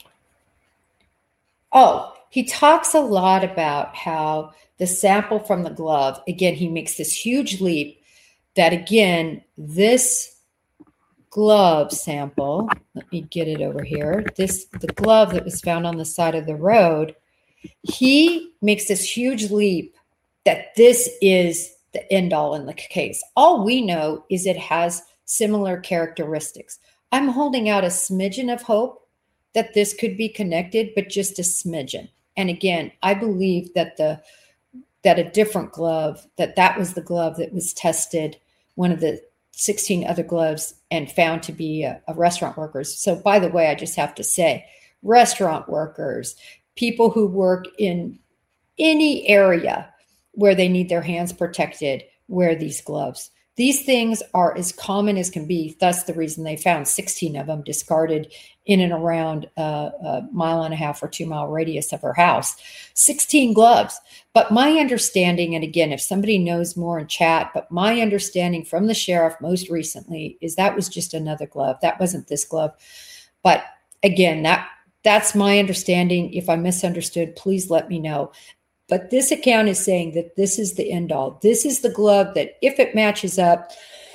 Oh, he talks a lot about how the sample from the glove, again, he makes this huge leap that, again, this glove sample, let me get it over here. The glove that was found on the side of the road, he makes this huge leap that this is the end all in the case. All we know is it has similar characteristics. I'm holding out a smidgen of hope that this could be connected, but just a smidgen. And again, I believe that a different glove, that was the glove that was tested, one of the 16 other gloves, and found to be a restaurant workers. So by the way, I just have to say, restaurant workers, people who work in any area where they need their hands protected, wear these gloves. These things are as common as can be. Thus, the reason they found 16 of them discarded in and around a 1.5 or 2 mile radius of her house. 16 gloves. But my understanding, and again, if somebody knows more in chat, but my understanding from the sheriff most recently is that was just another glove. That wasn't this glove. But again, that's my understanding. If I misunderstood, please let me know. But this account is saying that this is the end all. This is the glove that, if it matches up,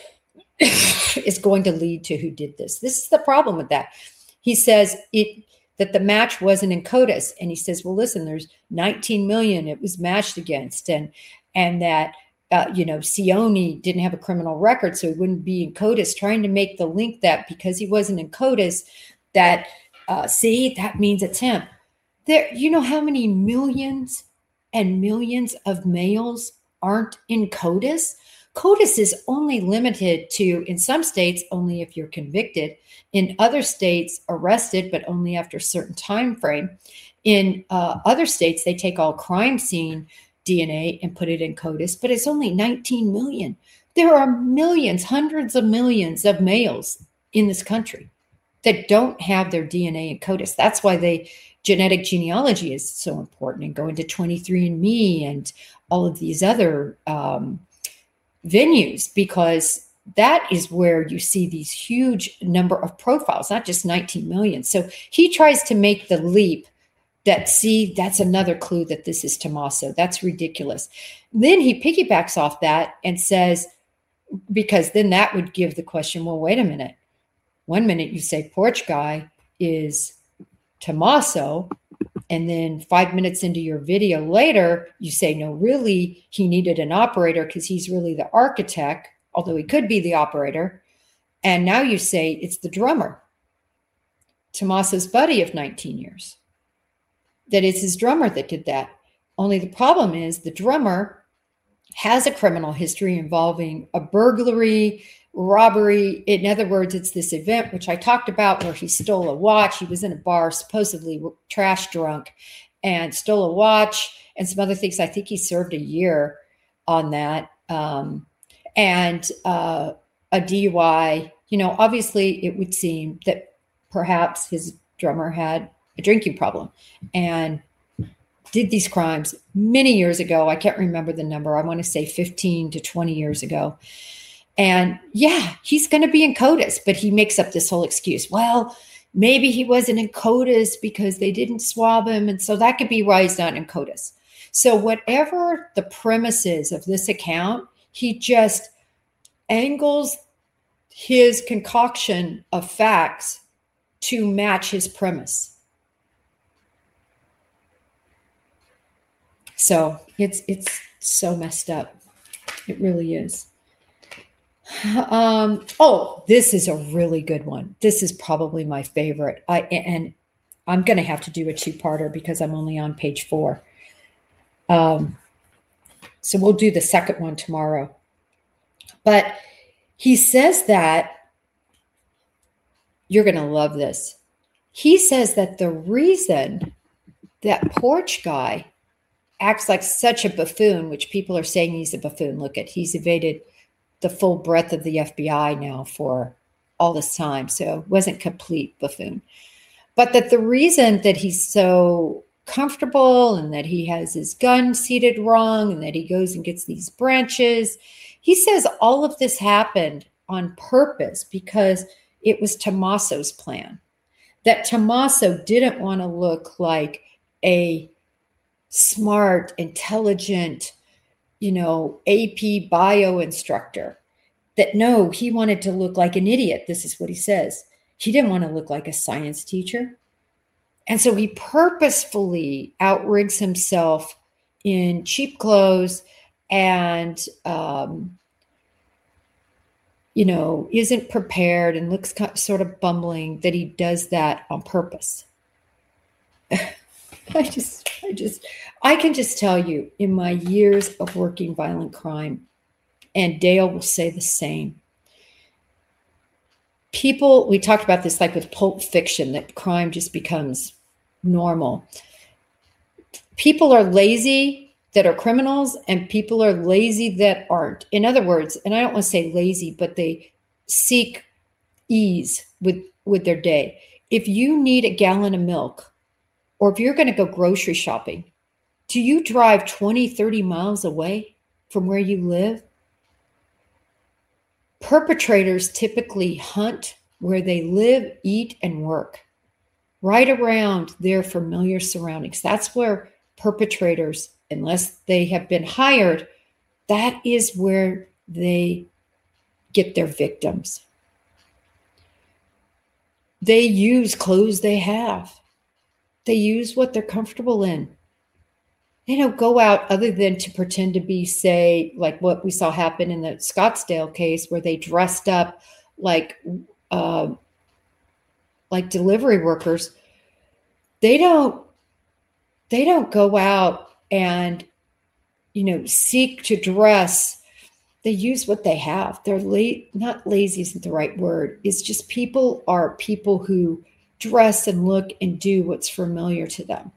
is going to lead to who did this. This is the problem with that. He says that the match wasn't in CODIS. And he says, well, listen, there's 19 million it was matched against. And that, Sione didn't have a criminal record, so he wouldn't be in CODIS, trying to make the link that because he wasn't in CODIS, that, that means it's him. There, you know how many millions and millions of males aren't in CODIS? CODIS is only limited to, in some states, only if you're convicted. In other states, arrested, but only after a certain time frame. In other states, they take all crime scene DNA and put it in CODIS, but it's only 19 million. There are millions, hundreds of millions of males in this country that don't have their DNA in CODIS. That's why genetic genealogy is so important, and going to 23andMe and all of these other venues, because that is where you see these huge number of profiles, not just 19 million. So he tries to make the leap that's another clue that this is Tommaso. That's ridiculous. Then he piggybacks off that and says, because then that would give the question, well, wait a minute. 1 minute you say porch guy is Tommaso, and then 5 minutes into your video later, you say, no, really, he needed an operator because he's really the architect, although he could be the operator. And now you say it's the drummer, Tommaso's buddy of 19 years, that it's his drummer that did that. Only the problem is the drummer has a criminal history involving a burglary, robbery. In other words, it's this event, which I talked about, where he stole a watch. He was in a bar, supposedly trash drunk, and stole a watch and some other things. I think he served a year on that. And a DUI. Obviously it would seem that perhaps his drummer had a drinking problem and did these crimes many years ago. I can't remember the number. I want to say 15 to 20 years ago. And yeah, he's going to be in CODIS, but he makes up this whole excuse. Well, maybe he wasn't in CODIS because they didn't swab him. And so that could be why he's not in CODIS. So whatever the premise is of this account, he just angles his concoction of facts to match his premise. So it's so messed up. It really is. This is a really good one. This is probably my favorite. And I'm going to have to do a two-parter because I'm only on page 4. So we'll do the second one tomorrow. But he says that, you're going to love this. He says that the reason that porch guy acts like such a buffoon, which people are saying he's a buffoon. Look at, he's evaded the full breadth of the FBI now for all this time. So it wasn't complete buffoon. But that the reason that he's so comfortable and that he has his gun seated wrong and that he goes and gets these branches, he says all of this happened on purpose because it was Tommaso's plan. That Tommaso didn't want to look like a smart, intelligent, AP bio instructor. That no, he wanted to look like an idiot. This is what he says. He didn't want to look like a science teacher. And so he purposefully outrigs himself in cheap clothes and, isn't prepared and looks sort of bumbling, that he does that on purpose. I can just tell you, in my years of working violent crime, and Dale will say the same, people, we talked about this like with Pulp Fiction, that crime just becomes normal. People are lazy that are criminals, and people are lazy that aren't. In other words, and I don't want to say lazy, but they seek ease with their day. If you need a gallon of milk, or if you're going to go grocery shopping, do you drive 20, 30 miles away from where you live? Perpetrators typically hunt where they live, eat, and work, right around their familiar surroundings. That's where perpetrators, unless they have been hired, that is where they get their victims. They use clothes they have. They use what they're comfortable in. They don't go out other than to pretend to be, say, like what we saw happen in the Scottsdale case, where they dressed up like delivery workers. They don't go out and, seek to dress. They use what they have. They're not lazy isn't the right word. It's just people who dress and look and do what's familiar to them.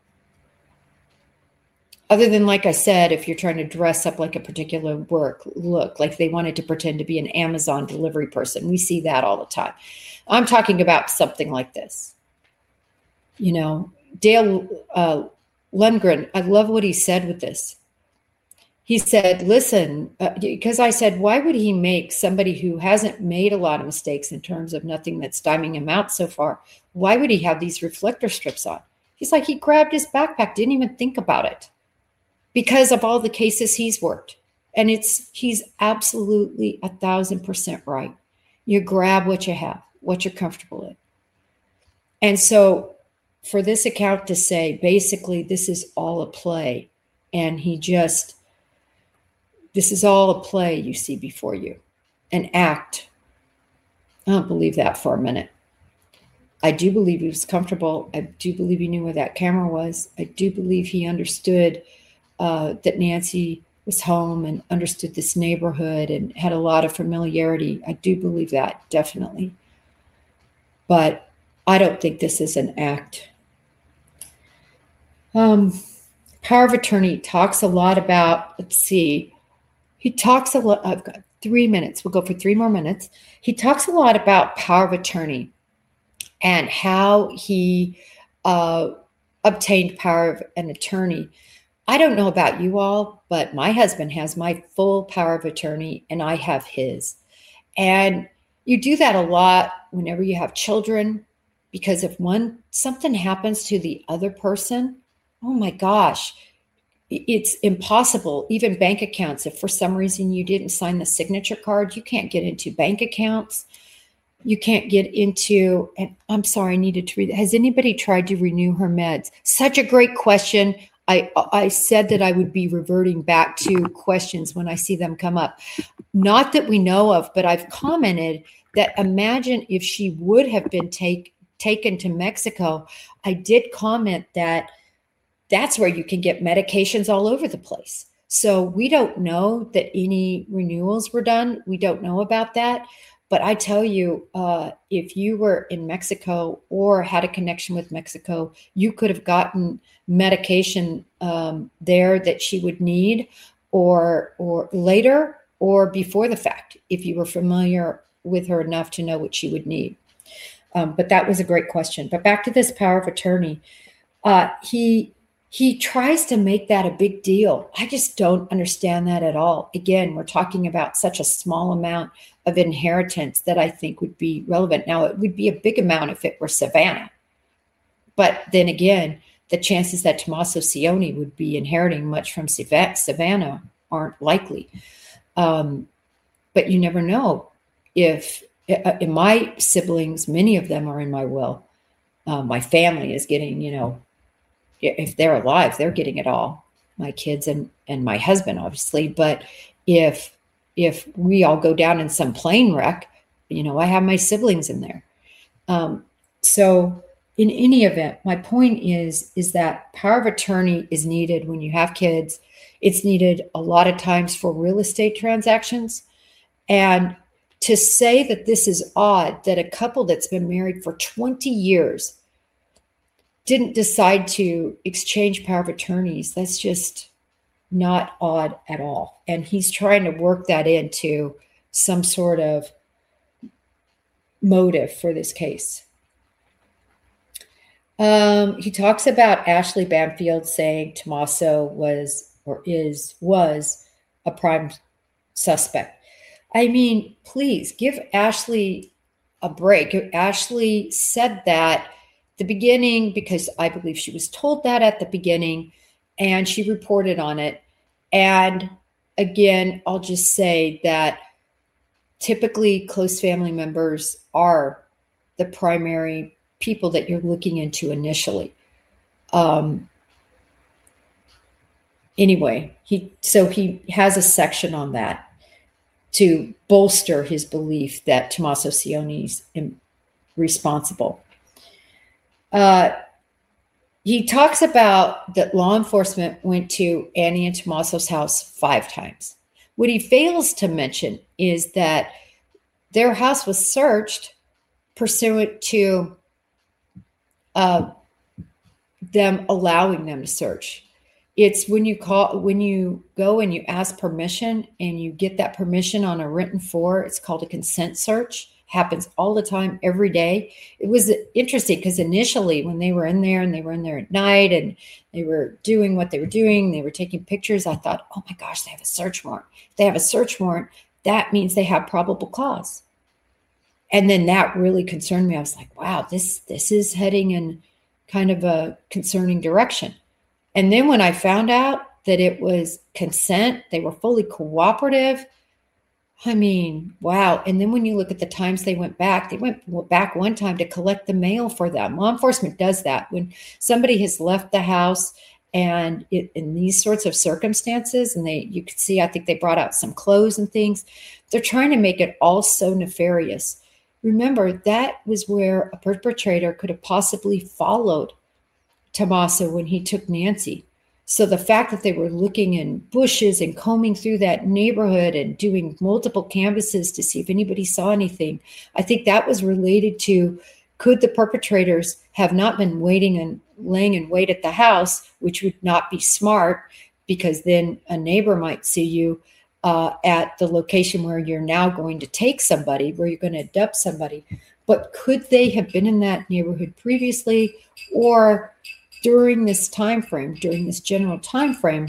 Other than, like I said, if you're trying to dress up like a particular look, like they wanted to pretend to be an Amazon delivery person. We see that all the time. I'm talking about something like this. Dale Lundgren, I love what he said with this. He said, listen, because I said, why would he make somebody who hasn't made a lot of mistakes in terms of nothing that's diming him out so far? Why would he have these reflector strips on? He's like, he grabbed his backpack, didn't even think about it, because of all the cases he's worked. And he's absolutely 1,000% right. You grab what you have, what you're comfortable in. And so for this account to say, basically, this is all a play, and this is all a play you see before you, an act. I don't believe that for a minute. I do believe he was comfortable. I do believe he knew where that camera was. I do believe he understood that Nancy was home and understood this neighborhood and had a lot of familiarity. I do believe that, definitely. But I don't think this is an act. Power of attorney talks a lot about, he talks a lot, I've got 3 minutes. We'll go for 3 more minutes. He talks a lot about power of attorney and how he obtained power of an attorney. I don't know about you all, but my husband has my full power of attorney and I have his. And you do that a lot whenever you have children, because if something happens to the other person, oh my gosh, it's impossible. Even bank accounts, if for some reason you didn't sign the signature card, you can't get into bank accounts. You can't get into, and I'm sorry, I needed to read. Has anybody tried to renew her meds? Such a great question. I said that I would be reverting back to questions when I see them come up. Not that we know of, but I've commented that imagine if she would have been taken to Mexico. I did comment that that's where you can get medications all over the place. So we don't know that any renewals were done. We don't know about that. But I tell you, if you were in Mexico or had a connection with Mexico, you could have gotten medication there that she would need, or later or before the fact, if you were familiar with her enough to know what she would need. But that was a great question. But back to this power of attorney, he tries to make that a big deal. I just don't understand that at all. Again, we're talking about such a small amount of inheritance that I think would be relevant. Now, it would be a big amount if it were Savannah. But then again, the chances that Tommaso Cioni would be inheriting much from Savannah aren't likely. But you never know. If in my siblings, many of them are in my will. My family is getting, if they're alive, they're getting it all. my kids and my husband, obviously. But if we all go down in some plane wreck, I have my siblings in there. So in any event, my point is that power of attorney is needed when you have kids. It's needed a lot of times for real estate transactions. And to say that this is odd that a couple that's been married for 20 years didn't decide to exchange power of attorneys, that's just not odd at all. And he's trying to work that into some sort of motive for this case. He talks about Ashley Banfield saying Tommaso was a prime suspect. I mean, please give Ashley a break. Ashley said that at the beginning because I believe she was told that at the beginning, and she reported on it. And again, I'll just say that typically close family members are the primary people that you're looking into initially. Anyway, he has a section on that to bolster his belief that Tommaso Sione's responsible. He talks about that law enforcement went to Annie and Tommaso's house 5 times. What he fails to mention is that their house was searched pursuant to them allowing them to search. It's when you go and you ask permission and you get that permission on a written form, it's called a consent search. Happens all the time, every day. It was interesting because initially when they were in there and they were in there at night and they were doing what they were doing, they were taking pictures, I thought, oh my gosh, they have a search warrant. If they have a search warrant, that means they have probable cause. And then that really concerned me. I was like, wow, this is heading in kind of a concerning direction. And then when I found out that it was consent, they were fully cooperative. I mean, wow. And then when you look at the times they went back one time to collect the mail for them. Law enforcement does that. When somebody has left the house and in these sorts of circumstances, and you could see, I think they brought out some clothes and things, they're trying to make it all so nefarious. Remember, that was where a perpetrator could have possibly followed Tommaso when he took Nancy. So the fact that they were looking in bushes and combing through that neighborhood and doing multiple canvases to see if anybody saw anything, I think that was related to, could the perpetrators have not been waiting and laying in wait at the house, which would not be smart because then a neighbor might see you at the location where you're now going to take somebody, where you're going to abduct somebody. But could they have been in that neighborhood previously or during this time frame, during this general time frame,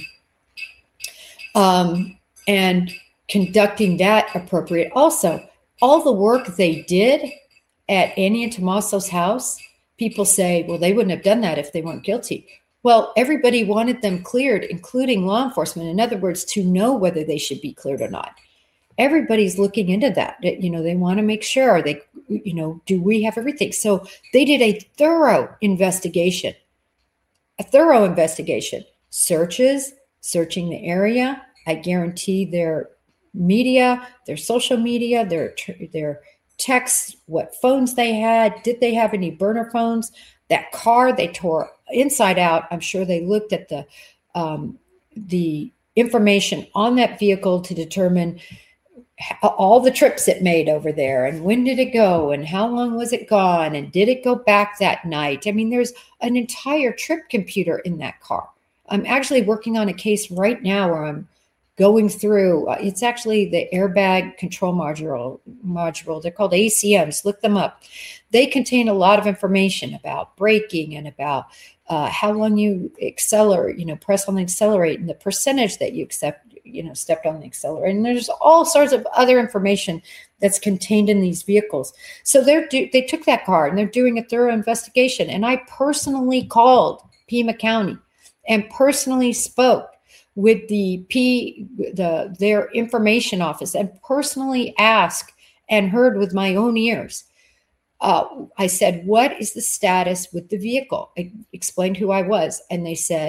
and conducting that appropriate? Also, all the work they did at Annie and Tommaso's house, people say, well, they wouldn't have done that if they weren't guilty. Well, everybody wanted them cleared, including law enforcement. In other words, to know whether they should be cleared or not. Everybody's looking into that. They want to make sure do we have everything? So they did a thorough investigation. Searches, searching the area. I guarantee their media, their social media, their texts, what phones they had. Did they have any burner phones? That car they tore inside out. I'm sure they looked at the information on that vehicle to determine all the trips it made over there and when did it go and how long was it gone and did it go back that night? I mean, there's an entire trip computer in that car. I'm actually working on a case right now where I'm going through, it's actually the airbag control module. They're called ACMs. Look them up. They contain a lot of information about braking and about how long you accelerate, press on the accelerate and the percentage that you stepped on the accelerator. And there's all sorts of other information that's contained in these vehicles. So they took that car and they're doing a thorough investigation. And I personally called Pima County and personally spoke with their information office and personally asked and heard with my own ears. I said, what is the status with the vehicle? I explained who I was. And they said,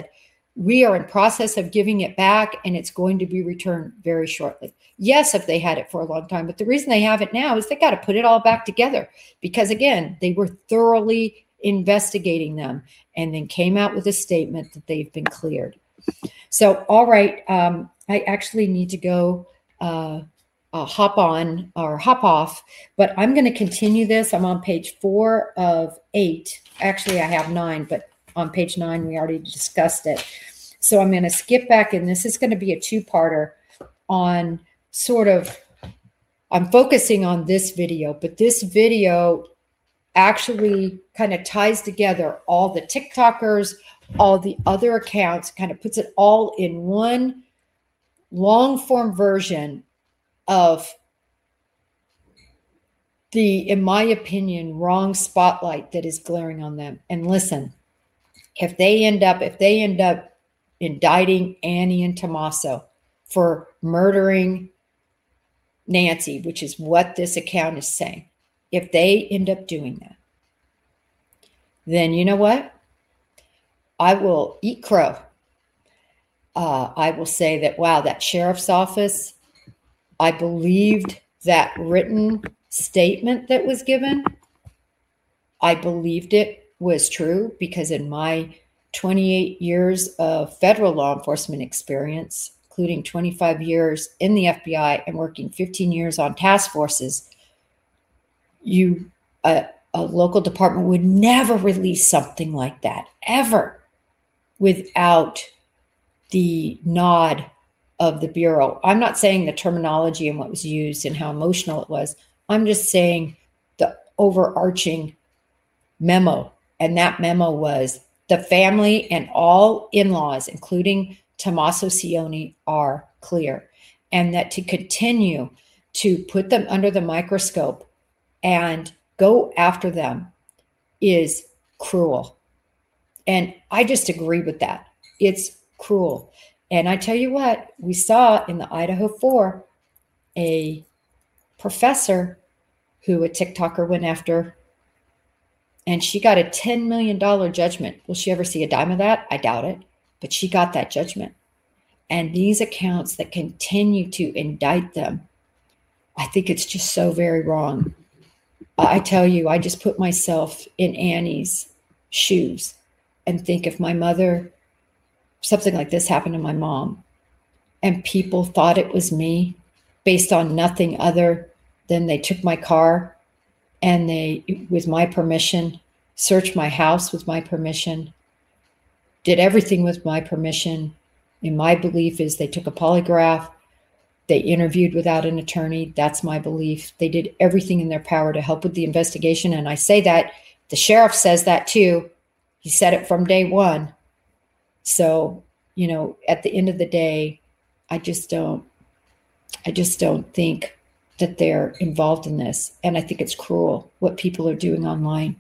We are in process of giving it back, and it's going to be returned very shortly. Yes, if they had it for a long time, but the reason they have it now is they got to put it all back together because, again, they were thoroughly investigating them and then came out with a statement that they've been cleared. So, all right, I actually need to go hop on or hop off, but I'm going to continue this. I'm on page 4 of 8. Actually, I have 9, but on page 9, we already discussed it. So I'm going to skip back, and this is going to be a two-parter on sort of, I'm focusing on this video, but this video actually kind of ties together all the TikTokers, all the other accounts, kind of puts it all in one long form version of the, in my opinion, wrong spotlight that is glaring on them. And listen, if they end up indicting Annie and Tommaso for murdering Nancy, which is what this account is saying, if they end up doing that, then you know what? I will eat crow. I will say that, wow, that sheriff's office, I believed that written statement that was given. I believed it was true because in my 28 years of federal law enforcement experience, including 25 years in the FBI and working 15 years on task forces, a local department would never release something like that, ever, without the nod of the Bureau. I'm not saying the terminology and what was used and how emotional it was. I'm just saying the overarching memo. And that memo was the family and all in-laws, including Tommaso Cione, are clear. And that to continue to put them under the microscope and go after them is cruel. And I just agree with that. It's cruel. And I tell you what, we saw in the Idaho 4 a professor who a TikToker went after, and she got a $10 million judgment. Will she ever see a dime of that? I doubt it. But she got that judgment. And these accounts that continue to indict them, I think it's just so very wrong. I tell you, I just put myself in Annie's shoes and think if my mother, something like this happened to my mom, and people thought it was me based on nothing other than they took my car and they, with my permission, searched my house with my permission, did everything with my permission. And my belief is they took a polygraph, they interviewed without an attorney. That's my belief. They did everything in their power to help with the investigation. And I say that, the sheriff says that too. He said it from day one. So, you know, at the end of the day, I just don't think that they're involved in this. And I think it's cruel what people are doing online.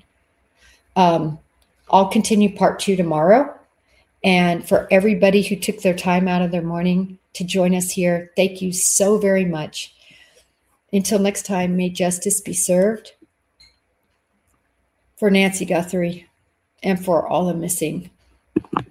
I'll continue part 2 tomorrow. And for everybody who took their time out of their morning to join us here, thank you so very much. Until next time, may justice be served for Nancy Guthrie and for all the missing